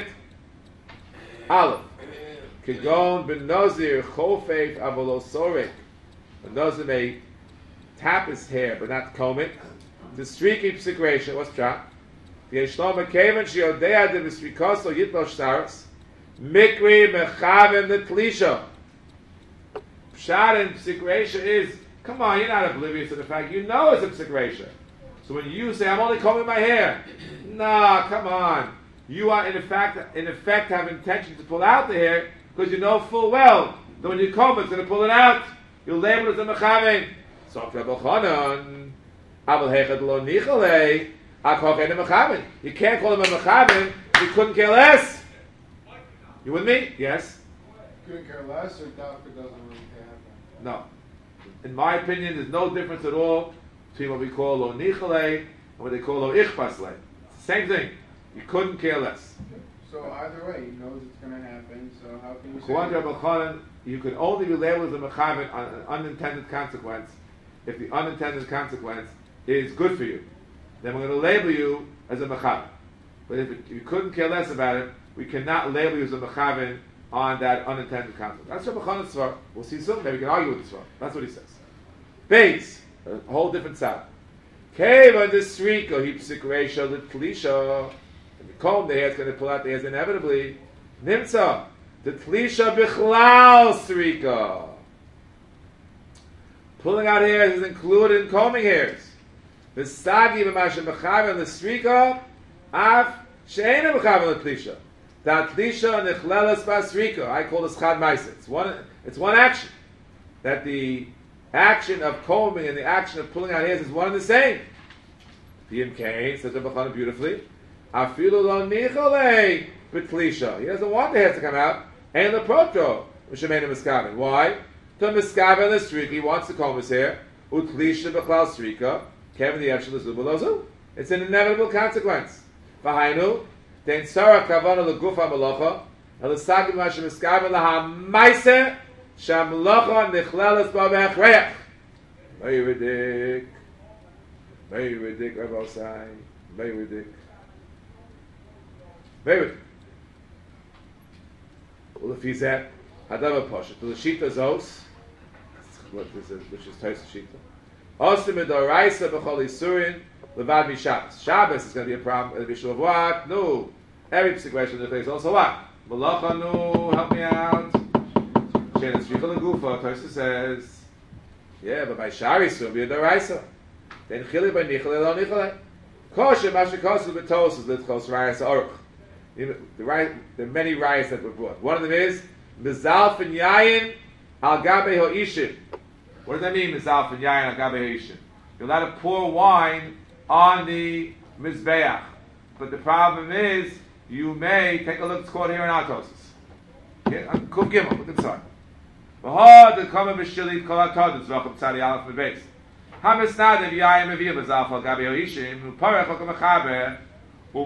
Aleph. Kigon ben nazir chofeif avolo sorek. A nazir may tap his hair, but not comb it. The streaky psikration, what's that? The Yishlom HaKevan Shiodea de V'strikoso Yitlo Shtaros Mikri Mechavim the Tlisha. Pshat and psikration is, come on, you're not oblivious to the fact, you know it's a psikration. So when you say, I'm only combing my hair, nah, come on. You are in effect, in effect have intention to pull out the hair, because you know full well that when you comb it's going to pull it out. You'll label it as a Mechavim. So Rabbi Chanan, Abel Hechad Lo Nichalei, Akoch Ein Mechavim. You can't call him a Mechavim, you couldn't care less. You with me? Yes? Couldn't care less, or doctor doesn't really care? No. In my opinion, there's no difference at all between what we call Lo Nichalei and what they call Lo Ichpaslei. It's the same thing. You couldn't care less. So either way, he knows it's going to happen, so how can you say... According to Rabbi Chanan, you can only be labeled as a Mechavim on an unintended consequence if the unintended consequence is good for you. Then we're going to label you as a Mechavim. But if, it, if you couldn't care less about it, we cannot label you as a Mechavim on that unintended consequence. That's Rabbi Chanan's Svar. We'll see soon. Maybe we can argue with the Svar. That's what he says. Base, a whole different side. Keva the Srika, he psikresha the Tlisha. If you comb the hair, it's going to pull out the hairs inevitably. Nimtza, the Tlisha Bichlal Srika. Pulling out hairs is included in combing hairs. The Sagi b'mashem Mechavim the Srika, af she'ena Mechavim the Tlisha. That Tlisha nechlelas b'Srika. I call this Chad Ma'aseh. It's one. It's one action. That the action of combing and the action of pulling out hairs is one and the same. P M K says Rabbi Chanan beautifully. Afilu lo nichalei b'Tlisha. He doesn't want the hairs to come out. Ein leprotro m'shemeinu miskaven. Why? To miskaven the Srika. He wants to comb his hair. Utlisha b'chlal Srika. Kevin the Yevshel is Lubalozu. It's an inevitable consequence. V'hainu, den tzara kavana l'gufa malacha, el l'sagim mashem miskaven laha maise, sham malacha nichlelas ba v'hechreach. Very ridiculous. Very ridiculous, Rabbi Osai. Very ridiculous. Very ridiculous. Well, if he's at Hadav Pasha, to the Shita Zos, what is it, which is Toys Shita. Osim Edoraisa B'chol Yisurin Levad Mi Shabbos. Shabbos is going to be a problem. It'll be Shul of what? No. Every situation in the place also what? Malacha, no. Help me out. Shein Tzricha L'Gufa. Toys says, yeah, but by Shari soon be a Doraisa. Then Chili by Nichalei Lo Nichalei. Kosher Masha Kosu B'Tos is Litchos Rayas Aruch. The right, there are many rayas that were brought. One of them is Mizalf and Yayin Al Gabe Ho'ishim. What does that mean, Mizalf and Yayin Al Gabe Ho'ishim? You're allowed to pour wine on the Mizbeach. But the problem is, you may, take a look, it's called here in Atosis. Kuf Gimel, look inside. V'hod the Kama B'shilit Kol HaTod, it's Rachab Tzadi Aleph Mebeis. HaMisnadev Yayin Mevir Mizalf Al Gabe Ho'ishim, U'parech Al Kamachaber, How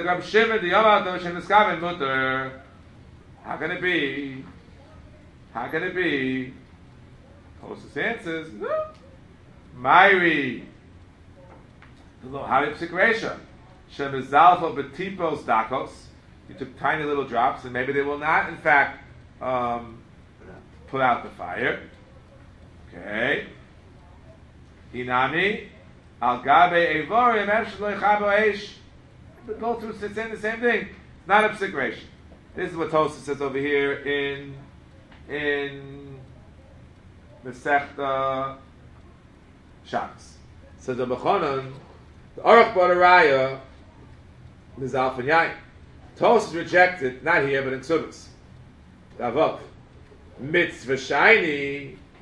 can it be? How can it be? Hostess answers, no. Myri. How do you psikresha? Shem is zalfo betipos dakos. You took tiny little drops, and maybe they will not, in fact, um, put out the fire. Okay. Hinami. Al gabe evorim efshlo yichabo eish. Go through saying the same thing. It's not a psikration. This is what Tosfos says over here in in Masechta Shabbos. Says Rabbi Chanan, the Aruch brought a raya Mizalf and Yayin. Tosfos rejected, not here but in Ksubas. Avot mitzvah shiny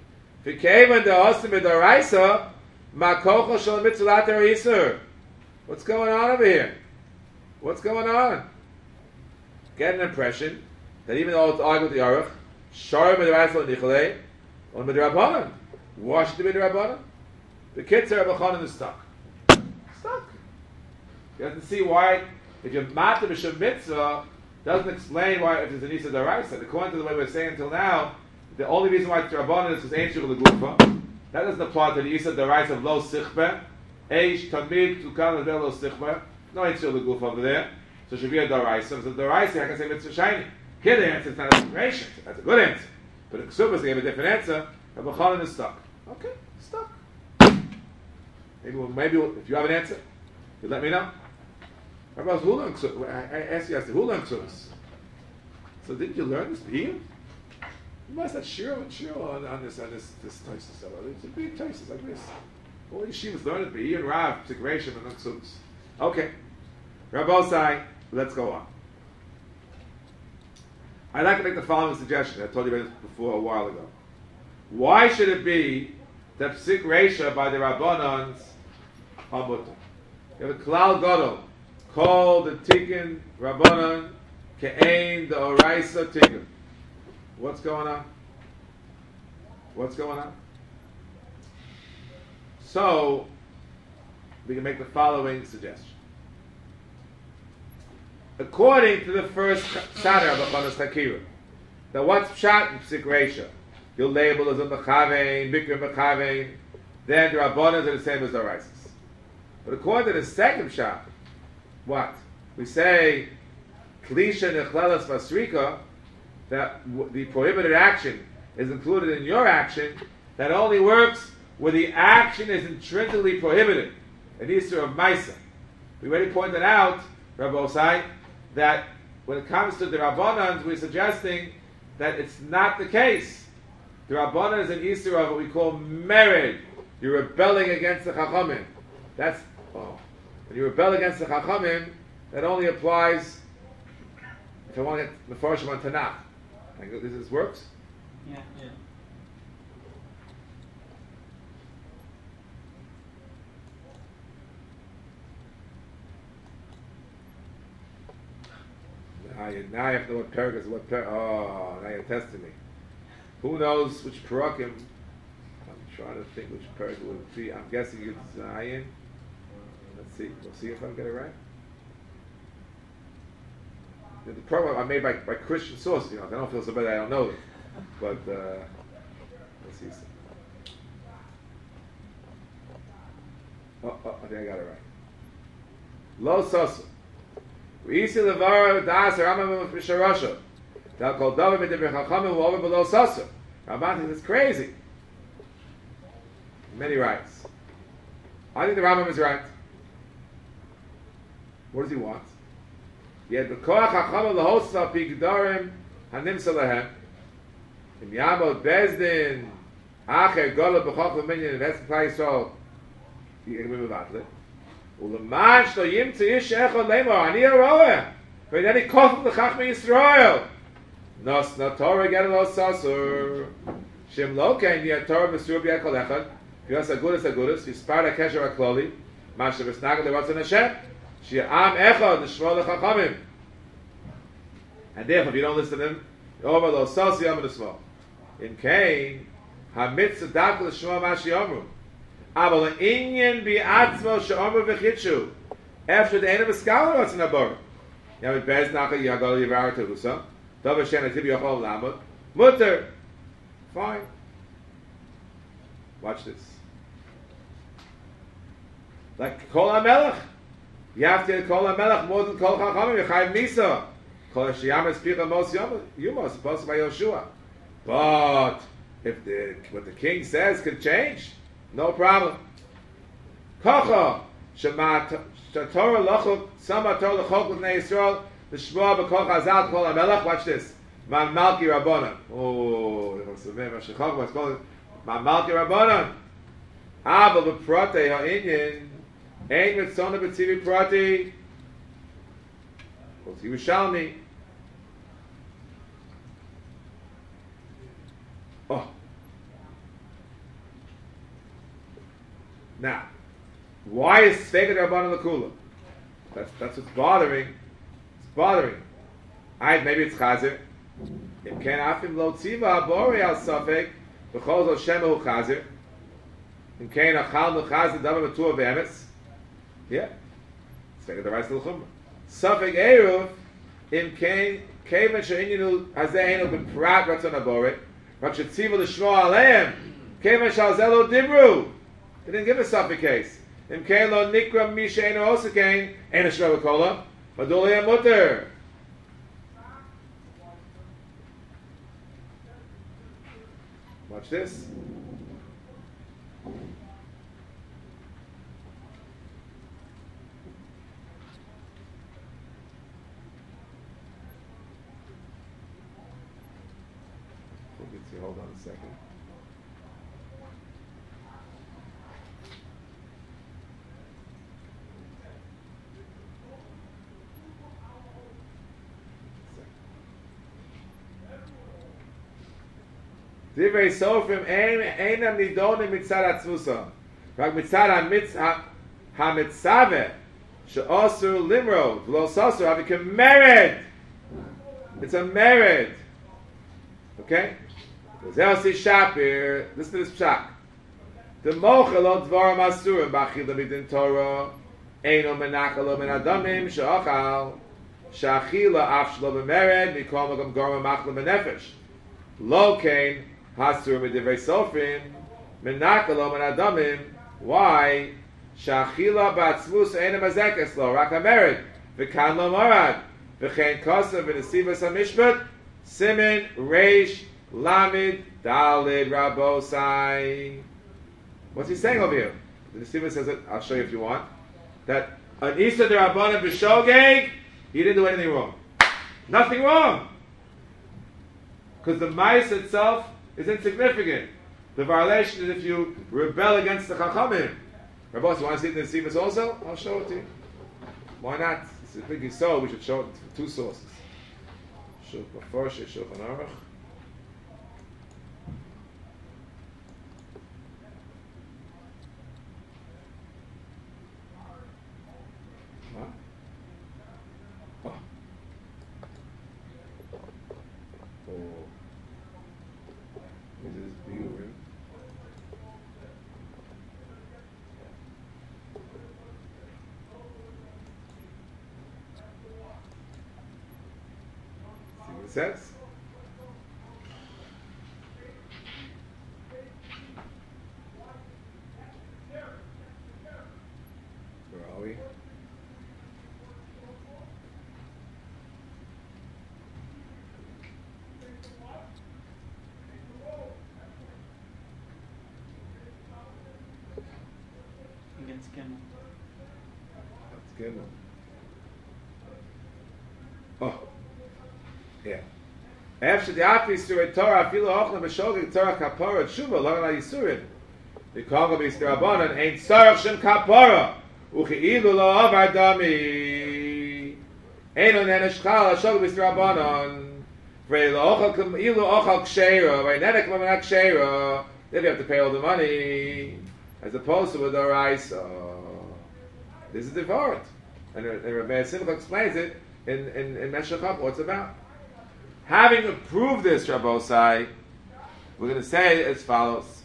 V'kevan de'osim b'doraisa, ma kocho shel mitzvah later isur. What's going on over here? What's going on? Get an impression that even though it's argued with the Aruch, shar b'doraisa l'nichalei, on b'drabanan. Why should it be b'drabanan? The kids are b'chanan is stuck. Stuck. You have to see why, if you're matzah b'shem mitzvah, doesn't explain why if there's an Isa Daraisa. According to the way we're saying until now, the only reason why it's Rabbanan is because ain't Shul Gufa. That doesn't apply to the Isa Daraisa of Lo Sichbe. Eish Tamid Tukan Lo Sichbe. No ain't Shul Gufa over there. So it should be a Daraisa. So the Daraisa, I can say Mitzvah Shiny. Here the answer is not a inspiration. That's a good answer. But in Ksubas they gave a different answer. Rabbi Chanan is stuck. Okay, stuck. Maybe, we'll, maybe we'll, if you have an answer, you let me know. Rabbi, who learned Ksubas? I asked you, I said, who learned Ksubas? So didn't you learn this here? You must have sure and sure on, on this on this this Taisus. It's a big Taisus like this. All the yeshivas learned it, but Ian Rav, Tzigration, and Ksubas. Okay. Rabbi Osai, let's go on. I'd like to make the following suggestion. I told you about this before a while ago. Why should it be that Psik Reisha by the Rabbanans are mutter? You have a Klal Gadol called the Tikkun Rabbanan Ke'ein the Oraisa Tikkun. What's going on? What's going on? So, we can make the following suggestion. According to the first Sadar of Rabbanas Chakira, now what's Pshat in Psik Reisha? Your label is a Mechavein, Bikr Mechavein, then the Rabbanas are the same as the Oraisas. But according to the second Pshat, what? We say, Klisha Nechlelas Masrika, that w- the prohibited action is included in your action, that only works where the action is intrinsically prohibited. An Isur of Maisa. We already pointed out, Rabbi Osai, that when it comes to the Rabbanans, we're suggesting that it's not the case. The Rabbanan is an Isur of what we call merid. You're rebelling against the Chachamim. That's, oh, when you rebel against the Chachamim, that only applies if I want to get Mefarshim on Tanakh. Like, this is works? Yeah, yeah. Now you, now you have to know what parak is what parak. Oh, now you're testing me. Who knows which parakim? I'm trying to think which parak it would be. I'm guessing it's Zion. Let's see. We'll see if I get it right. The program I made by, by Christian sources, you know, I don't feel so bad I don't know it. But, uh, let's see. Oh, oh, I think I got it right. Lo Sosa. Reisi Levara Das Ramam Misharasha. They'll call David Midim Chachamim who over below Sosa. Ramban thinks it's crazy. Many rights. I think the Rambam is right. What does he want? Yet the koach hachama lehosa pigdarim hanimsa lehem im yamod bezdin acher gola b'chok l'minyan v'esem klal Yisrael yigmim v'vatle u'leman shlo yimtzu ish echad lemar ani aroeh v'yedeni koch l'chachmi Yisrael nos na Torah get lo sasur shem lo kein yet Torah v'sur b'yekol echad v'yos agudus agudus v'spar ha'kesher ha'kloli masha v'snagad l'ratzon Hashem Am Echad Nishma Lechachamim. And therefore, if you don't listen to them, over lo sasi yom nisma. In Cain, hamitzah dak l'shma mashi yomru. Aval inyan bi'atzmo she'omru v'chitshu. After the end of a scholar, what's in the bar? Yamit bez nacha yagol yivar terusa. Dov Hashem atibi yochol lamot. Mutter. Fine. Watch this. Like Kol HaMelech. You have to call a melech more than call chachamim. You chayv misa. Call a shiyam espicha mos yuma. Supposed by Yoshua. But if the what the king says can change, no problem. Kocha shema Torah lochuk sama Torah lochuk with Nei Yisrael the shmoa b'kol chazal call a melech. Watch this. Man malki rabbanon. Oh, the Shechach was called man malki rabbanon. Abel b'prate ha'inyin. Ain't with son of a tzivi prati. Well, Yerushalmi. Oh. Now, why is Svega Rabbanan Lakula? That's that's what's bothering. It's bothering. I maybe it's Chazir. If can afim lo tziva abori al safek b'chol zol shema hu Chazir. If can achal nu Chazir davar matua v'emes. Yeah. Svega the rice l'chumra. Safek eruv im can keven she'ininu hazeh enu b'prat ratzon abori. Rak shetziva l'shmo aleim. Keven she'al lo dibru. They didn't give a safek case. Im can lo nikra mi she'enu osakain enu shmo v'kola. Maduli amuter. Watch this. Hold on a second. Divrei Sofrim einam nidonim mitzad atzvusa, רק mitzad ha-mitzaveh she'osur limrod v'lo sosur havikim mered. It's a mered. Okay? Zeh Shapir. Listen to this psak. The mochel lo dvarim asurim b'achila midin Torah eino menachalo min adamim she'achal she'achila af shelo b'mered mikol magam gorma machla b'nefesh lo kein hasur midivrei sofrim menachalo min adamim. Why? She'achila b'atzvus eino mazekes lo rak hamered v'kan lo marad v'chein kosav v'nesivas hamishpat simin reish Lamid Dalid Rabosai. What's he saying over here? The Nesiva says it. I'll show you if you want. That an Isa de Rabbanan b'shogeg, he didn't do anything wrong. Nothing wrong, because the mice itself is insignificant. The violation is if you rebel against the Chachamim. Rabbi, you want to see the Nesivas also? I'll show it to you. Why not? It's a big so we should show it from two sources. Shulchan Aruch, Shulchan Aruch. Says where are we? Against Gimel. That's Gimel. Oh. Yeah. After the office to a Torah, feel ochla b'shogeg Torah kapara tshuva lo la yisurin. The kongo b'istirabanan ain't sarach shem kapara uchi'ilu lo avar dami. Ein on eneshchal shogeg b'istirabanan. V'rei lo ochal kum ilu ochal ksheira. V'rei nedek l'manak ksheira. Then you have to pay all the money, as opposed to with the oraisa. This is the Vart, and Rabbi Simcha explains it in in in Meshachach what it's about. Having approved this, Rabbosai, we're going to say as follows.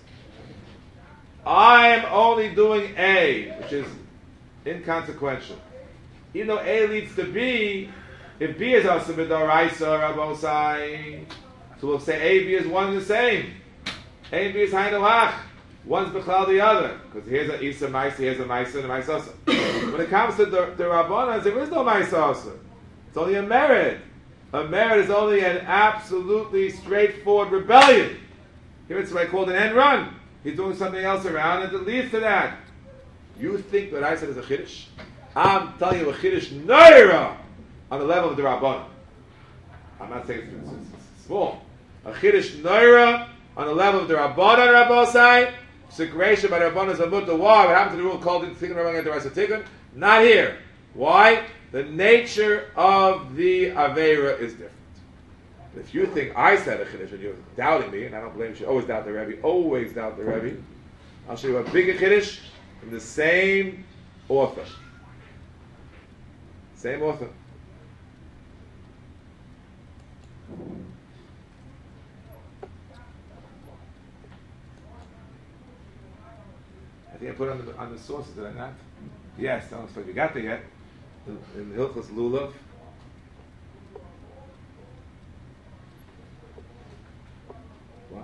I am only doing A, which is inconsequential. Even though A leads to B, if B is also Midoraisa, Rabbosai, so we'll say A, B is one and the same. A and B is Hainalach. One's Bechal the other. Because here's a Isa Maisa, here's a Maisa, and a Maisa also. When it comes to the, the Rabbanas, there is no Maisa also. It's only a merit. A merit is only an absolutely straightforward rebellion. Here it's what I called an end run. He's doing something else around, and it leads to that. You think what I said is a chiddush? I'm telling you a chiddush naira on the level of the Rabbanan. I'm not saying it's, it's, it's small. A chiddush naira on the level of the Rabbanan, Rabbosai. Segregation by the Rabbanan is a mutter. Why? What happened to the rule called in Tikkun Rabbanan the Rasa Tikkun? Not here. Why? The nature of the Aveira is different. If you think I said a Chiddush and you're doubting me, and I don't blame you, always doubt the Rebbe, always doubt the Rebbe, I'll show you a bigger Chiddush from the same author. Same author. I think I put it on the, on the sources, did I not? Yes, I don't know if you got there yet. In, in Hilchos Lulav. What?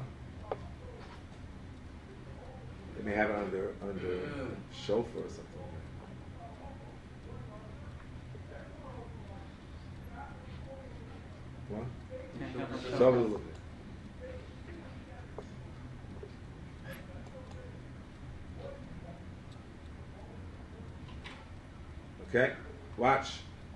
They may have it under under shofar or something. What? Yeah, Shofar Lulav. Okay, watch.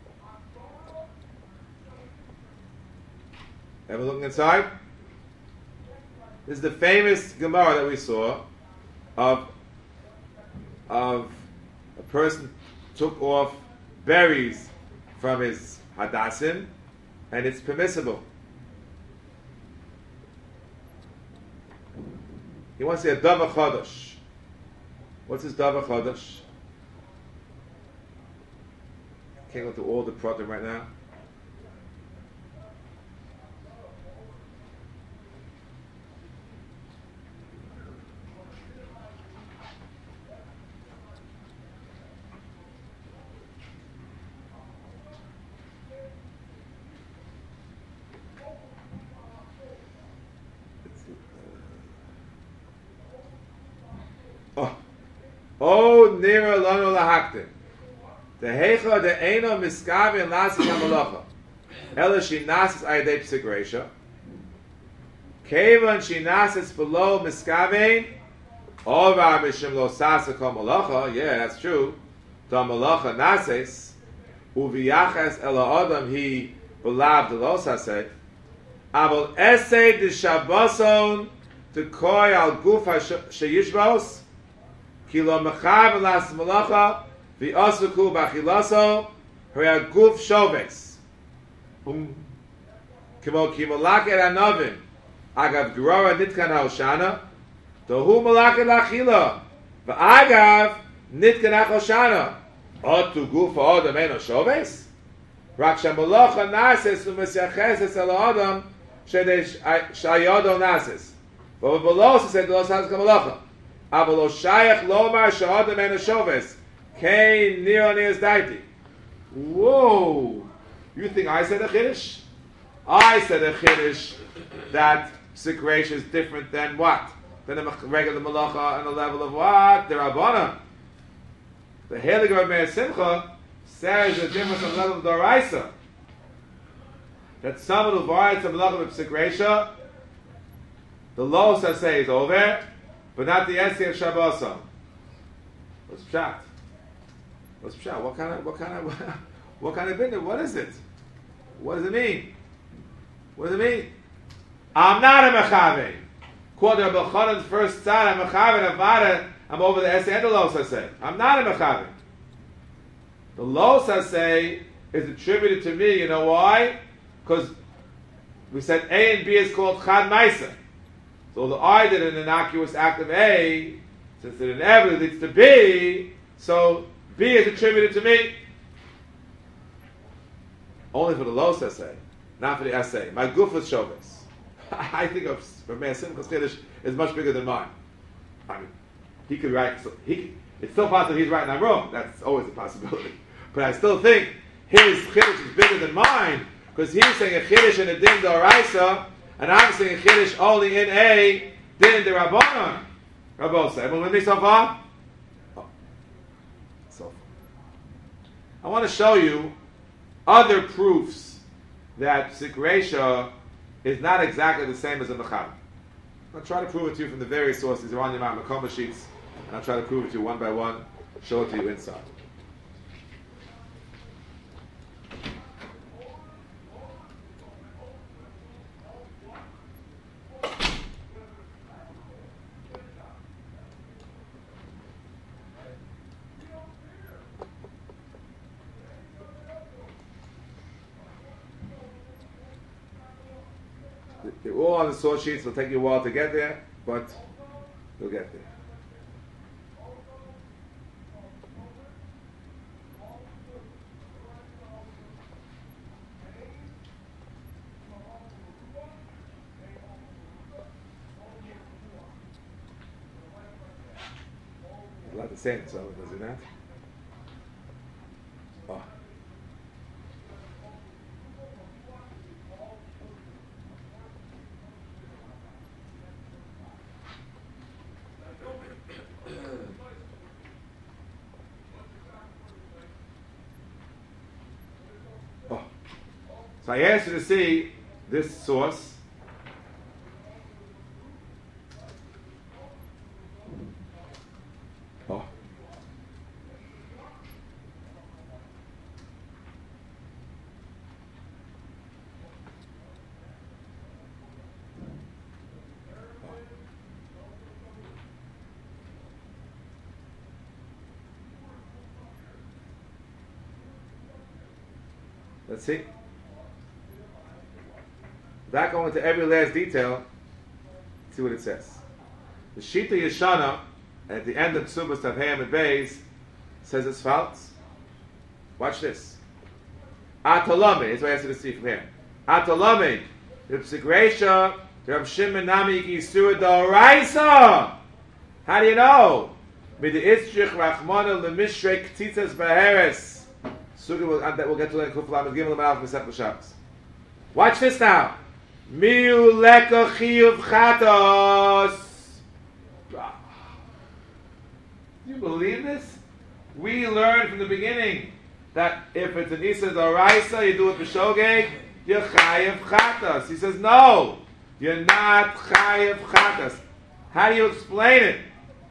Ever looking inside? This is the famous Gemara that we saw of of a person took off berries from his hadassin, and it's permissible. He wants to say a dava chodosh. What's his dava chodosh? Can't go through all the pratim right now. Oh, oh, nira lanu lahaktim. The heicha the eino miskavi and lasis hamalacha. Ela she nasis ayadei psik reisha. Kevan she nasis below miskavi. Ova mishim lo sasa kol malacha. Yeah, that's true. Da malacha nasis uviyaches ela adam he belav de lo saseh. Abel essay de shabboson to koi al gufa sheyishbos. Kilo mechav las malacha. The asuku bachilaso, her guf shoves. Um, kimo kimalak et anovim. Agav grora nitkan haoshana. Tohu malak et achila. V'agav nitkan haoshana. Otu guf ha'odam eno shoves. Rak shamalocha nases u'mesyacheses el ha'odam shayodo nases. V'belos said the los has kamalocha. Avalo shayach lomar sha'odam eno shoves. Kain nirani is daiti. Whoa! You think I said a chiddush? I said a chiddush that psik reish is different than what? Than a regular malacha on the level of what? The Rabbana. The Heilig of Meir Simcha says the difference on the level of the Oraisa. That some of the variants of malacha of psik reisha, the los I say is over, but not the essay of Shabbosam. What's pshat? What's pshat? What kind of what kind of what kind of binding? What is it? What does it mean? What does it mean? I'm not a mechave. According to Rabbi Chanan's first side, I'm a mechave avada. I'm over the essay and the los I say. I'm not a mechave. The los I say is attributed to me. You know why? Because we said A and B is called chad maisa. So the I did an innocuous act of A, since it inevitably leads to B, so B is attributed to me. Only for the los essay, not for the essay. My guf is shovis. I think of Meir Simcha's chiddush is much bigger than mine. I mean, he could write. So he, it's still possible he's right and I'm wrong. That's always a possibility. But I still think his chiddush is bigger than mine because he's saying a chiddush in a din d'oraisa, and I'm saying a chiddush only in a din d'rabbanan. Rabbi said, "Everyone with me so far?" Oh. So far. I want to show you other proofs that psik reisha is not exactly the same as a mechav. I'll try to prove it to you from the various sources. They're on your Mount Makoma sheets, and I'll try to prove it to you one by one, show it to you inside. They're all on the source sheets. It'll take you a while to get there, but you'll get there. saying it, so does it not? Oh. Oh. So I asked you to see this source. Oh. Let's see. Without going into every last detail, see what it says. The Shita Yeshana, at the end of Ksubas Tavheim and Beis, says as follows. Watch this. Atalame, here's what I asked you to see from here. Atalame, the Psigresha, the Rav Shimon Nami Yisura Doraisa. How do you know? With the Itzrich Rachmana Lemishrei Ktitzas Baheres. Sugi will, that we'll get to in Kuflam Gimel Malach Mesech Shabbos. Watch this now. Miu leka chiyuv chatos. Do you believe this? We learned from the beginning that if it's an Isa Doraisa, you do it b'shogeg, you're chayiv chatos. He says, no, you're not chayiv chatos. How do you explain it?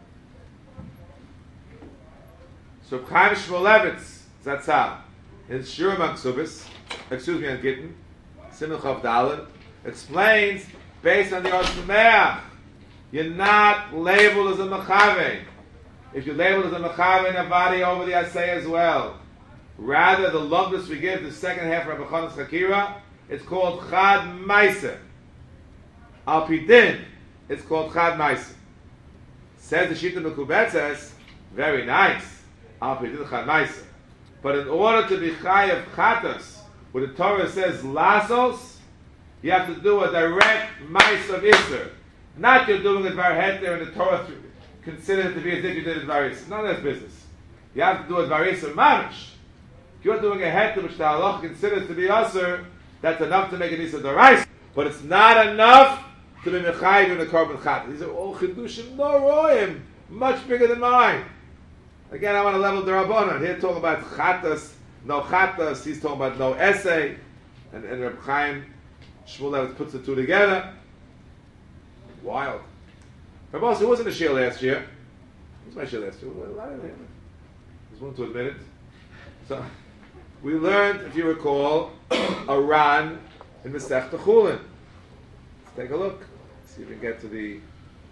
So Chaim Shmulevitz, Zatzal, in Shur Maksubis, excuse me, on Gittin, Simon Chav Daled, explains based on the Oshmeach, you're not labeled as a Mechave. If you're labeled as a Mechave in a body over the Asay as well, rather the lumbus we give the second half of Rabbi Chanan's Chakira, it's called Chad Maisa. Al Pidin, it's called Chad Maisa. Says the Shita Mekubetzes, very nice. Al Pidin Chad Maisa. But in order to be Chayav Chatas, where the Torah says Lasos, you have to do a direct Maisa of Isser. Not you're doing it Var Heter and the Torah consider it to be as if you did it Var Isser. None of that's business. You have to do it Var Isser Mamish. If you're doing a Heter which the Halach considers to be Isser, that's enough to make it Isser Dorais. But it's not enough to be Mechayiv in the Korban Chatas. These are all Chidushim no Roim, much bigger than mine. Again, I want to level the Rabbanon. Here talking about Chatas, no Chatas, he's talking about no essay. And, and Reb Chaim Shmulevitz puts the two together. Wild. Rabbi also, who was in the Shia last year? Who was my Shia last year? A lot of him. He's willing to admit it. So, we learned, if you recall, a Ran in Masech Chulin. Let's take a look. See if we can get to the...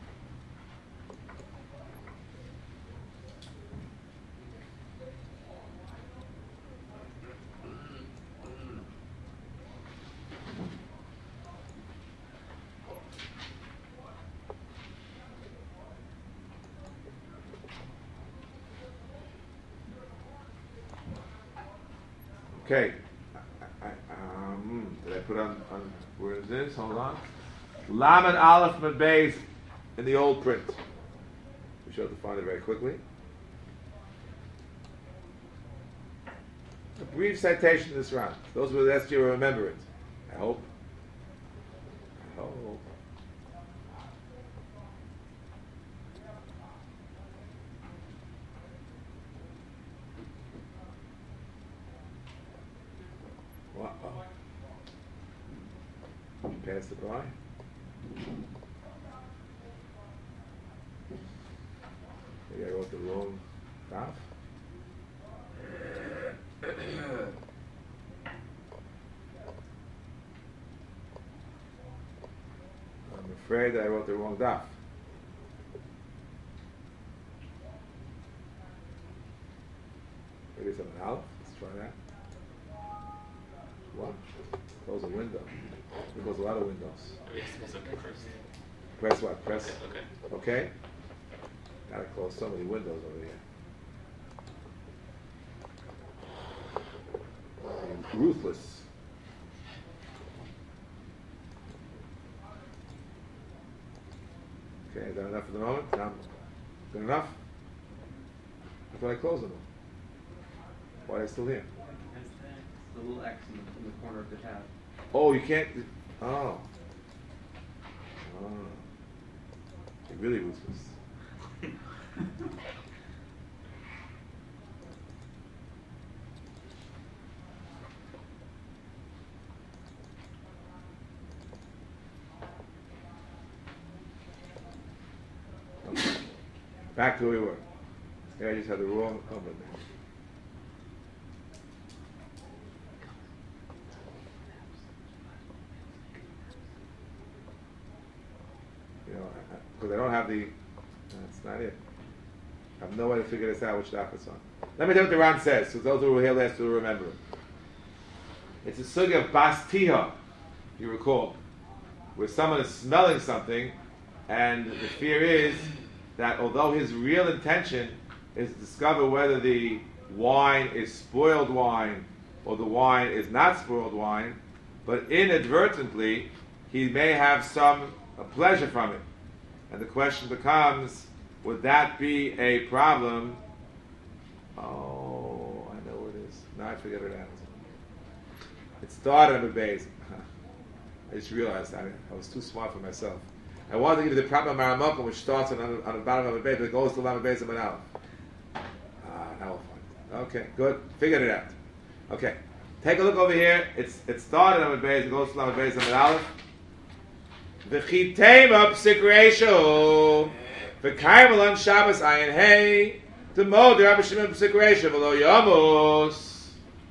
Okay. I, I, um, did I put on, on, where is this? Hold on. Lamed Aleph Med Beis in the old print. We should have to find it very quickly. A brief citation of this round. Those who were last year will remember it. I hope. I hope. Uh-oh. Pass it by. Maybe I wrote the wrong daf. I'm afraid I wrote the wrong daf. Maybe it's an aleph. Let's try that. What? Close a window. There goes a lot of windows. Yes, it's okay first. Press what? Press. Okay. Okay? Gotta close so many windows over here. I'm ruthless. Okay, is that enough for the moment? Now, good enough? I thought I closed them. Why are they still here? That's the- The little X in the, in the corner of the tab. Oh, you can't. Oh. Oh. It really was this. Okay. Back to where we were. Yeah, I just had the wrong number there. You know, because I, I don't have the, that's not it. I have no way to figure this out, which daf it's on. Let me tell you what the Ran says, so those who were here last will remember it. It's a sugya of bastiha, if you recall, where someone is smelling something, and the fear is that although his real intention is to discover whether the wine is spoiled wine or the wine is not spoiled wine, but inadvertently he may have some a pleasure from it. And the question becomes, would that be a problem? Oh, I know what it is. Now I figured it out. It started on the base. I just realized I, I was too smart for myself. I wanted to give you the proper Maramokum, which starts on, on the bottom of the base, but it goes to Lama Beis and Manal. Ah, now we'll find it. Okay, good. Figured it out. Okay. Take a look over here. It's it started on the base, it goes to Lama Beis and Manal. V'chitem up psik ratio. V'kaimel on Shabbos ayin hey. The mode Rabbi Shimon psik ratio v'lo yamos.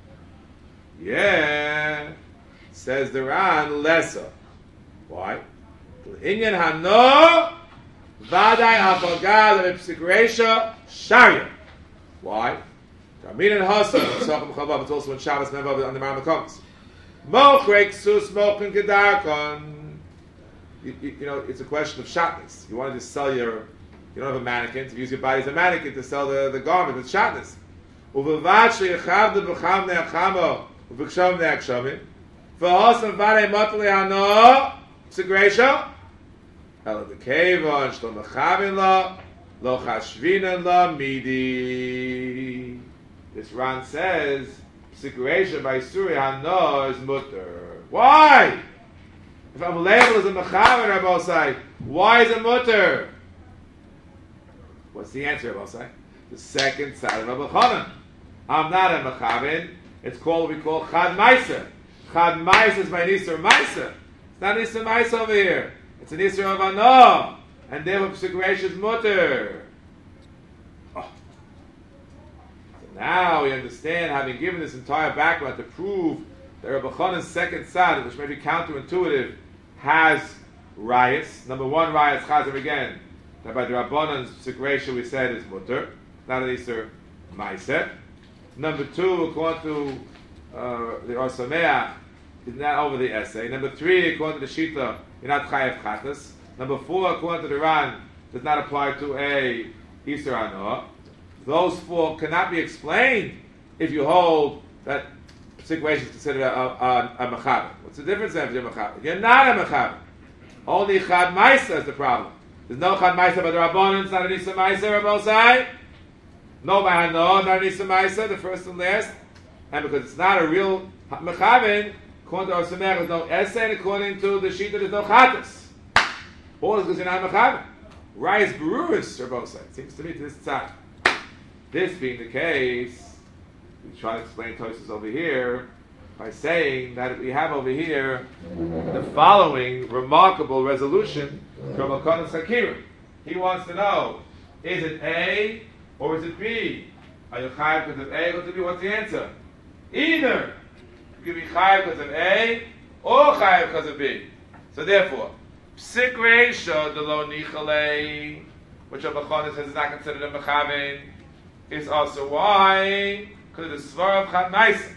Yeah. Says the Ran lesser. Why? Inyan hano vaday afagad psik ratio sharia. Why? Ramin and Hasan, Sachem Chavav, it's also when Shabbos Mevav on the Maram comes. Mochrek sus mochen gedarkon. You, you, you know, it's a question of shatness. You want to just sell your, you don't have a mannequin, to use your body as a mannequin to sell the, the garment with shatness. Uvevad sheyachavdu b'cham ne'achamo u'v'ksham ne'akshamim v'hosan v'adei motli hano p'sigresha ela v'kevon shlo mechavin la lo chashvinan la midi. This Ran says p'sigresha by Suri hano is mutter. Why? If I'm labeled as a mechaber, Rabbi Osai, why is it mutter? What's the answer, Rabbi Osai? The second side of Rabbi Chanan. I'm not a mechaber. It's called what we call chad ma'aser. Chad ma'aser is my nisur ma'aser. It's not nisur ma'aser over here. It's a nisur of ano, and therefore p'sigresha is mutter. Oh. So now we understand, having given this entire background to prove that Rabbi Chanan's second side, which may be counterintuitive, has rayas. Number one rayas chazar again that by the Rabbanan's p'sigresha we said is mutter, not an iser ma'aser. Number two, according to uh, the Or Sameach, is not over the essay. Number three, according to the Shita, you're not chayav chatas. Number four, according to the Ran, does not apply to a iser anoah. Those four cannot be explained if you hold that situation is considered a, a, a mechaber. What's the difference then if you're a mechaber? You're not a mechaber. Only chad ma'aser is the problem. There's no chad ma'aser by the Rabbanon, it's not an isa ma'aser, Rabbi Osai. No by Hano, not an isa ma'aser, the first and last. And because it's not a real mechaber, according to our Sameach, there's no essay, and according to the Shita, there's no chatas. All is because you're not a mechaber. Rayas berurus, Rabbi Osai. It seems to me to this side. This being the case, we try to explain Tosfos over here by saying that we have over here the following remarkable resolution from Al-Qanas Hakira. He wants to know, is it A or is it B? Are you chayav because of A or because of B? What's the answer? Either you can be chayav because of A or chayav because of B. So therefore, psik reisha de lo nichalei, which Al-Qanas says is not considered a mechaven, is also why? Because of the svar of chad ma'aser.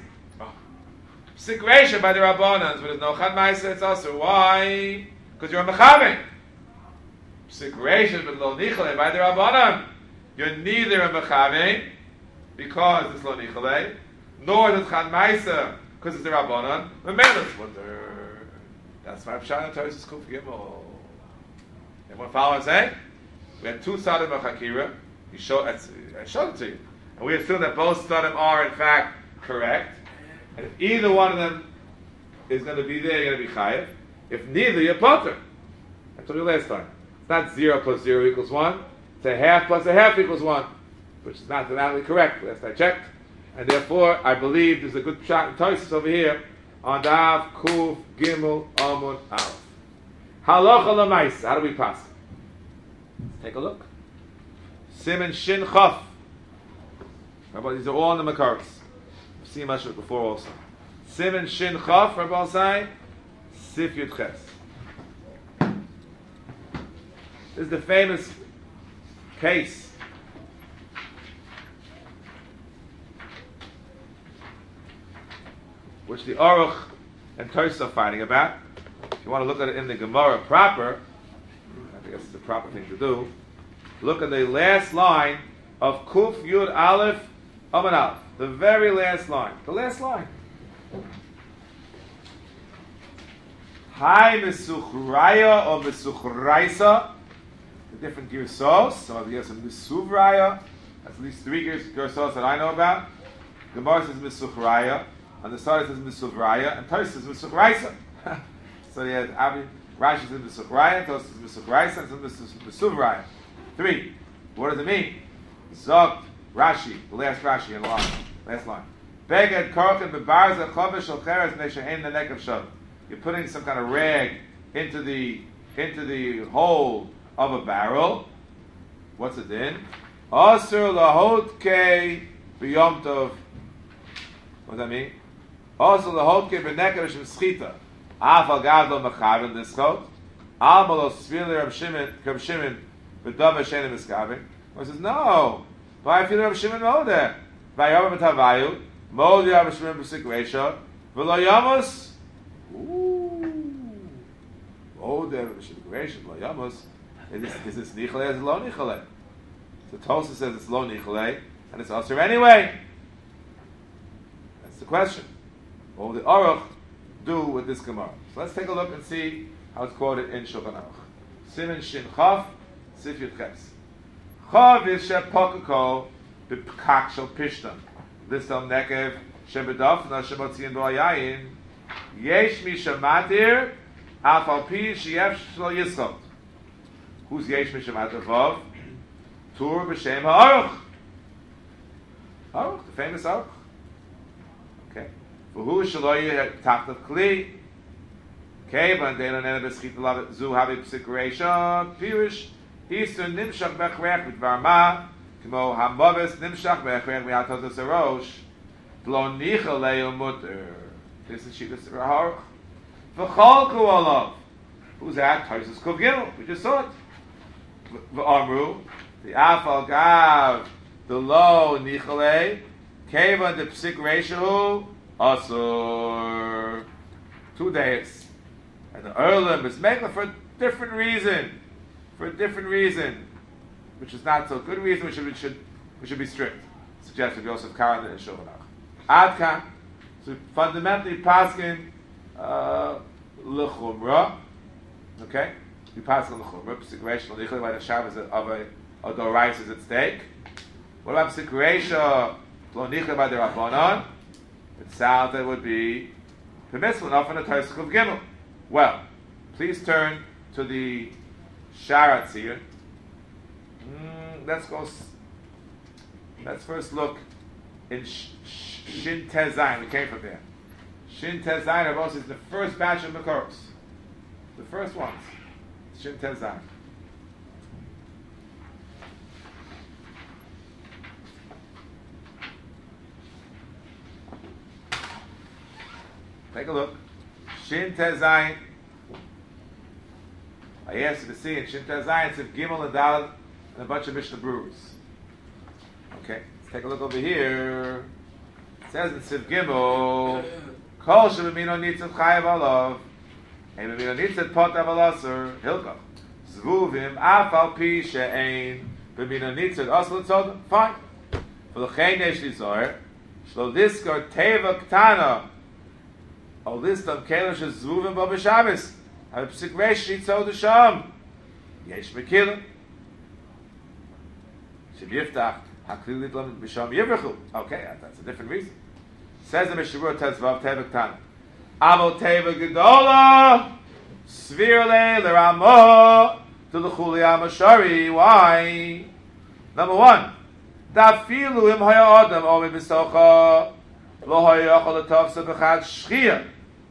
Psik reisha by the Rabbanans, but there's no chad ma'aser, it's also why? Because you're a mechaven. Psik reisha but lo nichalei by the Rabbanan, you're neither a mechaven because it's lo nichalei, nor is it chad ma'aser because it's the Rabbanan. But it's wonder. That's my pshat. Tosfos Kuf Gimel. Everyone follow what I'm saying? We had two sides of Chakira. You show, I showed it to you. And we assume that both of them are in fact correct. And if either one of them is going to be there, you're going to be chayiv. If neither, you're potter. I told you last time. It's not zero plus zero equals one. It's a half plus a half equals one, which is not mathematically correct. Last I checked. And therefore, I believe there's a good shot in Tosis over here on Dav Kuf Gimel Amud Aleph. Halacha l'maisa. How do we pass? Let's take a look. Siman Shin Chaf. Rabbi, these are all in the Makaros. I've seen much of it before also. Siman Shin Chaf, Rabbi Sai, Sif Yud Ches. This is the famous case which the Aruch and Tosa are fighting about. If you want to look at it in the Gemara proper, I think that's the proper thing to do. Look at the last line of Kuf Yud Aleph Amud Aleph. The very last line. The last line. Hai Mesuchraya or Mesuchraisa. The different Girsos. Some of you have some Mesuvraya. That's at least three Girsos that I know about. Gemara says Mesuchraya. On the side it says Mesuvraya. And Tosa says Mesuchraisa. So he has Abi, Rashi says Mesuchraya, Tosa says Mesuchraisa, and says Mesuvraya. Three. What does it mean? Zogt Rashi, the last Rashi in the line, last line. Beged korchen bebarza chovesh shel cheres neshe'en nenekev shav. You're putting some kind of rag into the into the hole of a barrel. What's it in? Asur lahotke b'yom tov. What does that mean? Asur lahotke b'nekev shem schita. Af al gad lo mechaven this coat. Al malo svili Reb Shimon Reb Shimon b'dav she'en miskavin. He says no. By feel Reb Shimon Moder. By Yom Tavayu. Moder Reb Shimon b'sik reisha. V'lo yamos. Ooh. Moder Reb Shimon b'sik reisha. V'lo yamos. Is this nichalei or is it lo nichalei? So Tosa says it's lo nichalei and it's usher anyway. That's the question. What will the Aruch do with this Gemara? So let's take a look and see how it's quoted in Shulchan Aruch. Siman Shin Chaf, Sif Yud Ches. Chav is shepokako b'pkak shel pishtan. This al nekev shebedafna shemotziin bo hayayin. Yesh mi shematir af al pi sheyef shlo yischot. Who's yesh mi shematir vav? Tur b'shem ha'aruch. Aruch, the famous Aruch. Okay. V'hu shelo yeh tachtav kli. Kevan de'lo nene b'schita lav zu havi p'sik reisha. Pirish Isur nimshach b'echrech b'dvar ma, k'mo hamavis nimshach b'echrech mi'atotos harosh, v'lo nichalei umuter. This is Shittas Aruch. V'cholku olav. Who's that? Tosis Kuf Gimel. We just saw it. V'amru, the afal gav, the lo nichalei, kevan the psik reishu, asur. Two days. And the Erlim is making for a different reason. For a different reason, which is not so good reason, we should we should we should be strict. Suggested Yosef Karan and Shulchan Aruch. Adkan, so fundamentally paskin lechumra. Okay, we paskin lechumra. P'sikreisha l'nichel by the Shabbos of a of the rice is at stake. What about p'sikreisha l'nichel by the Rabbanon? It sounds that it would be permissible enough in the Tosis Kuf Gimel. Well, please turn to the Sharat here. Mm, let's go. Let's first look in Sh- Sh- Shin Tezayin. We came from there. Shin Tezayin, of course, is the first batch of Makaros. The first ones. Shin Tezayin. Take a look. Shin Tezayin. I asked you to see in Shin Tezayin, it's Gimel and Daled and a bunch of Mishnah Brewers. Okay, let's take a look over here. It says in Siv Gimel, Kol Shemimino Nitzat Chayav Alav, and Mimino Nitzat Potav Alasur, Hilkach, Zvuvim Afal Pi She'ein, Mimino Nitzat Asl Tzodem. Fine. For the Chenesh Lizoyer, Shlo Diskar Teva Ktana, O Listam Kelesh Zvuvim Bo B'Shabbos. I have psik resh yitzod hasham. Yesh mekilim. Shev yiftach Haklili Dlam Bisham Yivrachu. Okay, that's a different reason. Says the Mishnah Berurah Tezvav Tevek Tan. Amo Teva Gedola Svirle Leramo to the Chuli Amashari. Why? Number one. Dafilu im haya adam o mibisocha lo haya yachol letavsa b'chad shchia.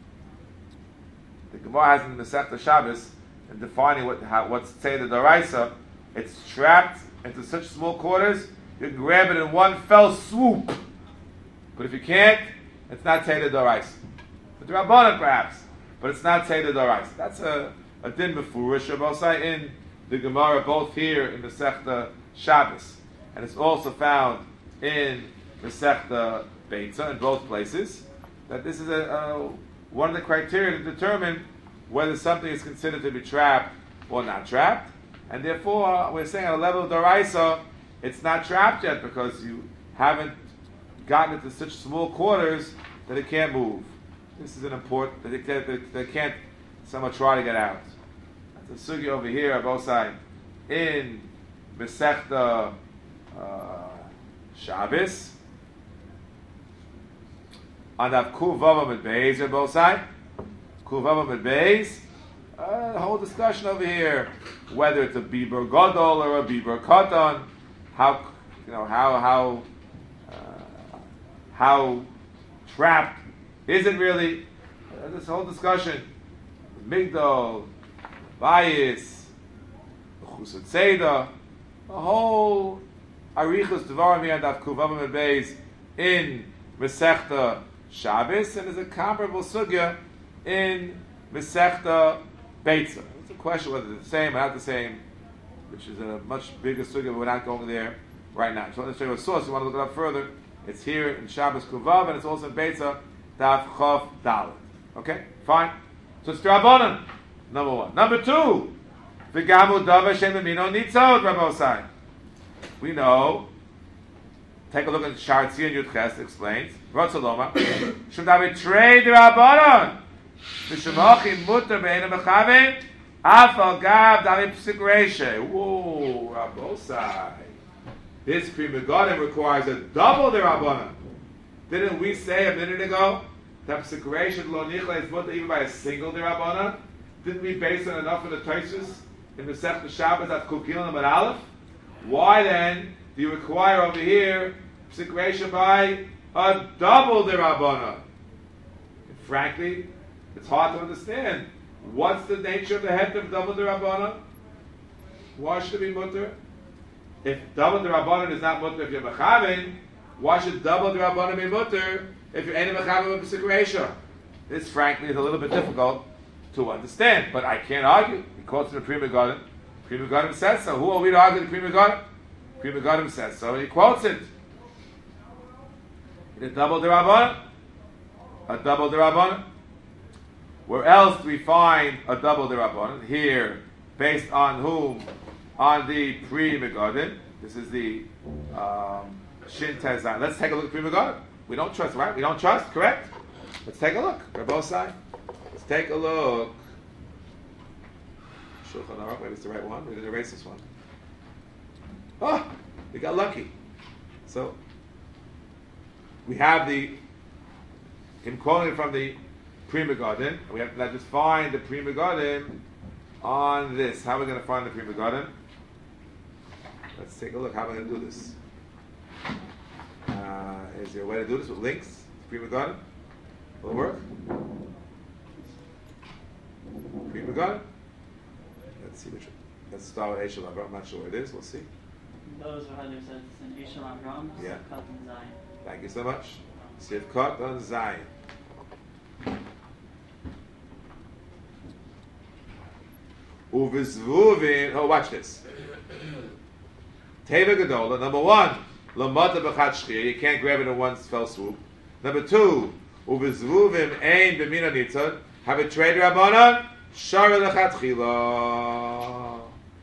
The Gemara has in the Masechta Shabbos in defining what how, what's Tzeda D'Oraisa. It's trapped into such small quarters you can grab it in one fell swoop. But if you can't, it's not Tzeda D'Oraisa. But the Rabbanan perhaps, but it's not Tzeda D'Oraisa. That's a a din befurish Rabbosai in the Gemara, both here in the Masechta Shabbos. And it's also found in Masechta Beitza in both places, that this is a, a one of the criteria to determine whether something is considered to be trapped or not trapped. And therefore, we're saying at a level of D'Oraisa, it's not trapped yet because you haven't gotten into such small quarters that it can't move. This is an important, that it can't, that they can't somehow try to get out. That's a sugi over here, Abosai, in Masechta Uh, Shabbos. And have Kuvava with Beis on both sides. Kuvava with Beis. Uh, the whole discussion over here, whether it's a Bibur Gadol or a Bibur Katan, how you know how how uh, how trapped is it really? Uh, this whole discussion, Migdal, Bayis, Chusat Seda, the whole Arichus Devarim here and Kuvavam and Beis in Masechta Shabbos, and there's a comparable sugya in Masechta Beitza. It's a question whether they're the same or not the same, which is a much bigger sugya, but we're not going there right now. So let's show you a source. You want to look it up further? It's here in Shabbos Kuvav, and it's also in Beitza Daf Chav Dalet. Okay, fine. So it's Drabanan, number one. Number two, V'gamu Dava Shem Mino Nitzot Rabosai. We know. Take a look at Sharatzi and Yudches explains. Rotzaloma. Should I betray the Rabbanon? Mishamachi mutter be'ena mechaven. Afal gab dali psik reishe. Whoa, Rabbosai. This Pri Megadim requires a double the Rabbanon. Didn't we say a minute ago that psik reishe lo nichla is mutter even by a single the Rabbanon? Didn't we base on enough of the Tosfos in the Masechta Shabbos at Kukilim and Aleph? Why then do you require over here psikration by a double the Rabbana? Frankly, it's hard to understand. What's the nature of the head of double the Rabbana? Why should it be mutter? If double the Rabbana is not mutter if you're mechaven, why should double the Rabbana be mutter if you're ain't mechaven with psikration? This, frankly, is a little bit difficult to understand, but I can't argue. He quotes in the Pri Megadim. Pri Megadim says so. Who are we to argue the Pri Megadim? Pri Megadim says so, and he quotes it. A double the Rabbanan. A double the Rabbanan. Where else do we find a double the Rabbanan? Here, based on whom? On the Pri Megadim. This is the um, Shin Tezan. Let's take a look at Pri Megadim. We don't trust, right? We don't trust, correct? Let's take a look. They're both sides. Let's take a look. Shulchan Aruch, maybe it's the right one. We're going to erase this one. Oh, we got lucky. So, we have the, him quoting from the Pri Megadim. We have to now just find the Pri Megadim on this. How are we going to find the Pri Megadim? Let's take a look. How are we going to do this? Uh, is there a way to do this with links? Pri Megadim? Will it work? Pri Megadim? Let's see which one. Let's start with Eshel Avram. I'm not sure what it is. We'll see. Those are how they said it's in Eshel Avram, Yeah. Kat and Zion. Thank you so much. Sivkot on Zion. Uvizvuvin. Oh, watch this. Teva Gedola. Number one, Lamata B'chat Shchir. You can't grab it in one fell swoop. Number two, Uvizvuvin Ein B'mina Nitzot. Have a trade Rabbanon. Shara Lechatchila.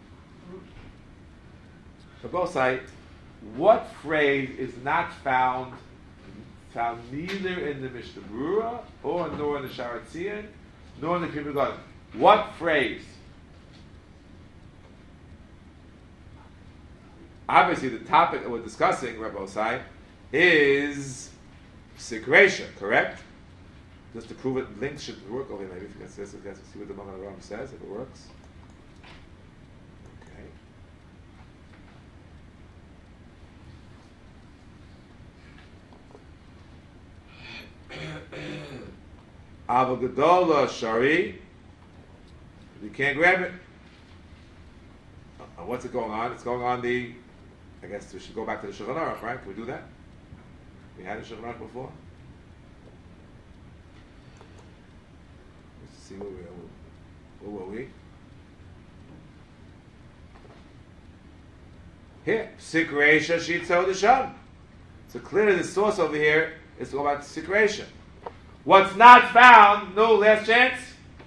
For both sides, what phrase is not found found neither in the Mishnah Berurah or nor in the Sharatzian nor in the Pri Megadim? What phrase? Obviously, the topic that we're discussing, Rebbe Osai, is secretion, correct? Just to prove it, links should work over here. Maybe if you can see, let's see what the Magen Avraham says, if it works. Avogadola Shari. You can't grab it. Uh, what's it going on? It's going on the. I guess we should go back to the Shulchan Aruch, right? Can we do that? We had a Shulchan Aruch before. Let's see where we are. Where were we? Here, Sikresha Shitzo Desham. So clearly, the source over here is all about Sikresha. What's not found, no last chance.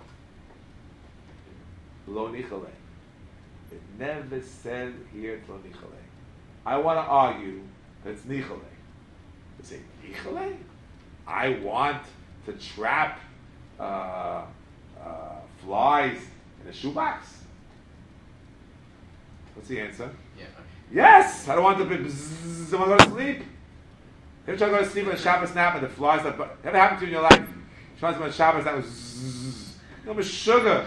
Lo nichale. It never said here it's lo nichale. I want to argue that it's nichale. You say, nichale? I want to trap uh, uh, flies in a shoebox? What's the answer? Yeah. Yes! I don't want to be bzzz, I want to go to sleep. Ever try to go to sleep on a Shabbos nap and the flies like, ever happened to you in your life? Try to go on a Shabbos nap with zzz, no more sugar.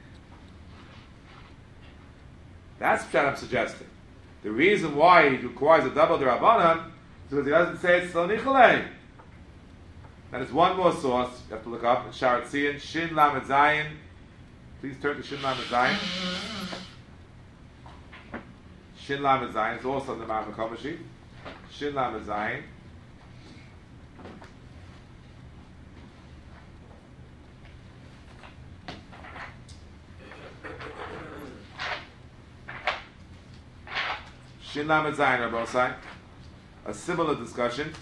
That's what I'm suggesting. The reason why he requires a double D'Rabbanan is because he doesn't say it's lo nichale. That is one more source you have to look up in Sharat Tzion, Shin Lamed Zayin. Please turn to Shin Lamed Zayin. Shin Lamed Zayin is also in the Ma'amar Komashi. Shin Lamed Zayin. Shin Lamed Zayin are both sides. A similar discussion.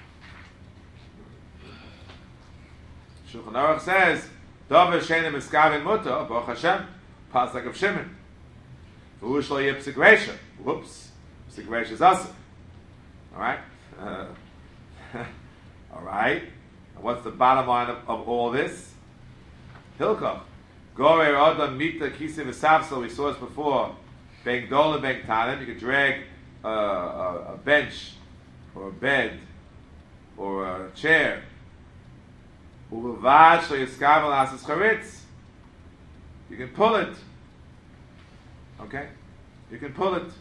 Shulchan Aruch says, Dover Shenim Miskavin Muta, Baruch Hashem, Pasuk of Shimon. V'hu shlo yeh p'sik reisha. Whoops. P'sik reisha is awesome. Alright? Uh, Alright? And what's the bottom line of, of all this? Hilkach. Gorer Adam Mita Kisi V'savsel, we saw this before. Ben Gdolim, Ben Tanim, you could drag uh, a, a bench, or a bed, or a chair. Ulevad shlo yiskavel asas charitz. You can pull it. Okay? You can pull it.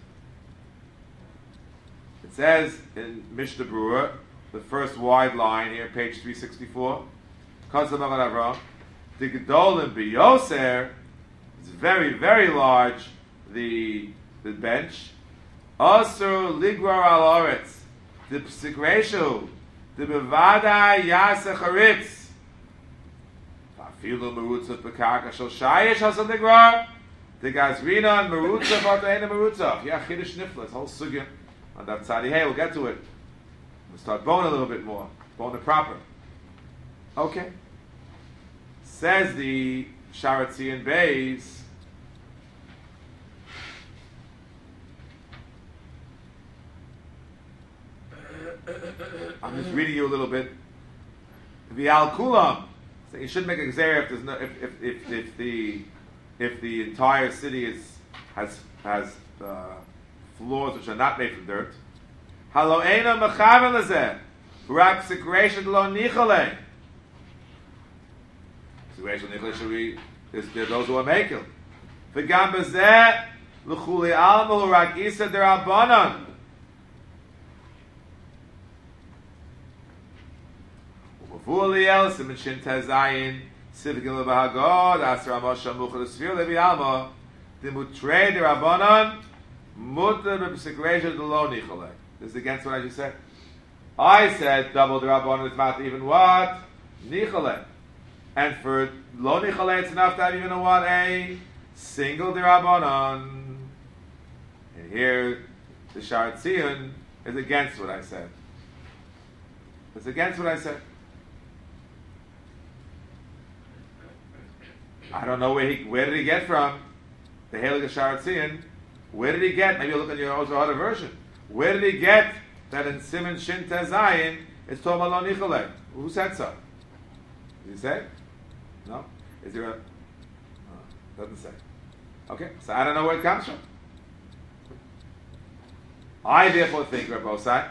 It says in Mishnah Berurah, the first wide line here, page three sixty-four, Kosam Magen Avraham, the Gdolim B'yoser, it's very, very large, the the bench. Asur ligrar al oretz, the psikreshu, the bevada yasa charitz. Afilu merutzav b'karka shel shayish hasan ligrar. The gazrina and merutzav artaina merutzav. Yeah, chiddush nifla, it's whole sugya on that side. Hey, we'll get to it. We'll start bone a little bit more, bone it proper. Okay. Says the Sharat Tzion Beis. I'm just reading you a little bit. V'al kulam. So you shouldn't make a gzera if there's no if, if, if, if the if the entire city is has has uh, floors which are not made from dirt. Halo eina mechaven lezeh. Rak sikreshet lo nichale. Sikreshet lo nichale should be is there those who are making. V'gam bezeh l'chuli alma rak isa derabanan. Uliel Simon Shin Tezayin Sivgil Bahagod Asra Moshe Muchel Sfir Levi Alma the Mutre de Rabbanan Mutter B'Psikresha de Lo Nichole. This is against what I just said. I said double the Rabbanan is not even what Nichole, and for Lo Nichole it's enough to have even a what a single de Rabbanan. And here the Sharat Tzion is against what I said. It's against what I said. I don't know where he where did he get from the Heilige Sharat Tzion. Where did he get? Maybe look at your other version. Where did he get that in Simon Shin Tezayin it's talking about Lo Nichole? Who said so? Did he say? No. Is there a? Oh, doesn't say. Okay, so I don't know where it comes from. I therefore think, Rabbi Osai,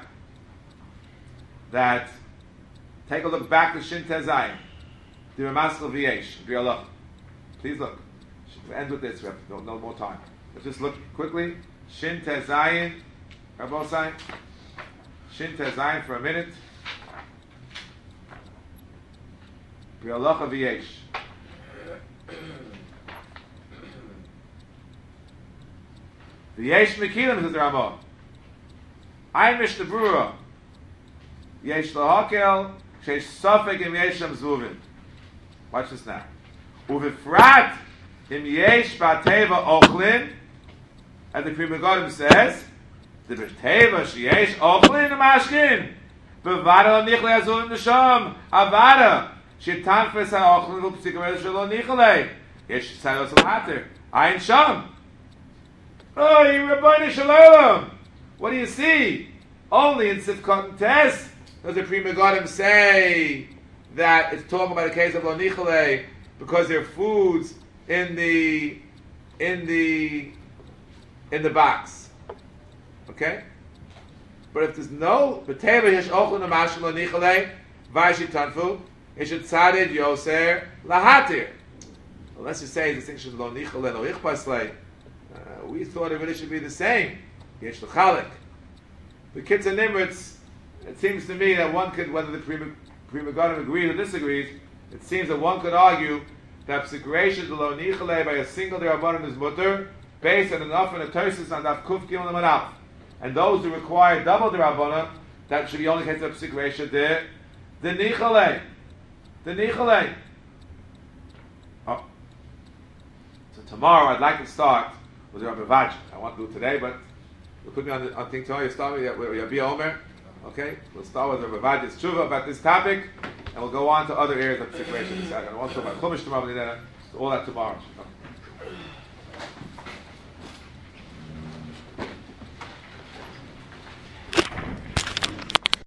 that take a look back to Shin Tezayin, the Ramaskal V'yesh, B'yalach. Please look. Should end with this. We have no, no more time. Let's just look quickly. Shin Tezayin, Rabbi Osai. Shin Tezayin for a minute. B'yalach V'yesh. V'yesh Mekilim, says the Ramah. I Mishnah Brura. Yesh lahakel sheish safek im yesh sham zuvin. Watch this now. Uvifrat im yesh ba'teva ochlin, as the Pri Megadim says, the b'teva sheyesh ochlin mashkin bevada lo nichle azuvim nesham avada shetanfes ha'ochlin v'psikavel shelo nichle yesh sayos al-hater ayin sham. Oh, you Rabbeinu Shalom. What do you see? Only in Sifkot and Tes does the Pri Megadim say that it's talking about a case of Lo Nichale because there are foods in the in the in the box. Okay? But if there's no B'teva Yesh Ochel Namashal Lo Nichale Vashi Tanfu, it should Tzadid Yoser Lahatir. Unless you say the distinction Lo Nichale Lo Ichpaslei, uh, we thought it really should be the same. Yesh L'Chalek. The Kitzur Nimritz, it seems to me that one could, whether the Pri Megadim agrees or disagrees, it seems that one could argue that p'sikration Lo Nichale by a single D'Rabbanan is mutter, based on enough and a Tosis on Daf Kuf Gimel and Manaf. And those who require double D'Rabbanan, that should be only case of p'sikration the the Nichale. The Nichale. Oh. So tomorrow I'd like to start with Rabbi Vaj. I want to do it today, but we'll put me on the on thing tomorrow. You start with Yabi Omer. Okay? We'll start with Rabbi Vaj's tshuva about this topic, and we'll go on to other areas of p'sikration. I want to talk about Chumash tomorrow, so all that tomorrow.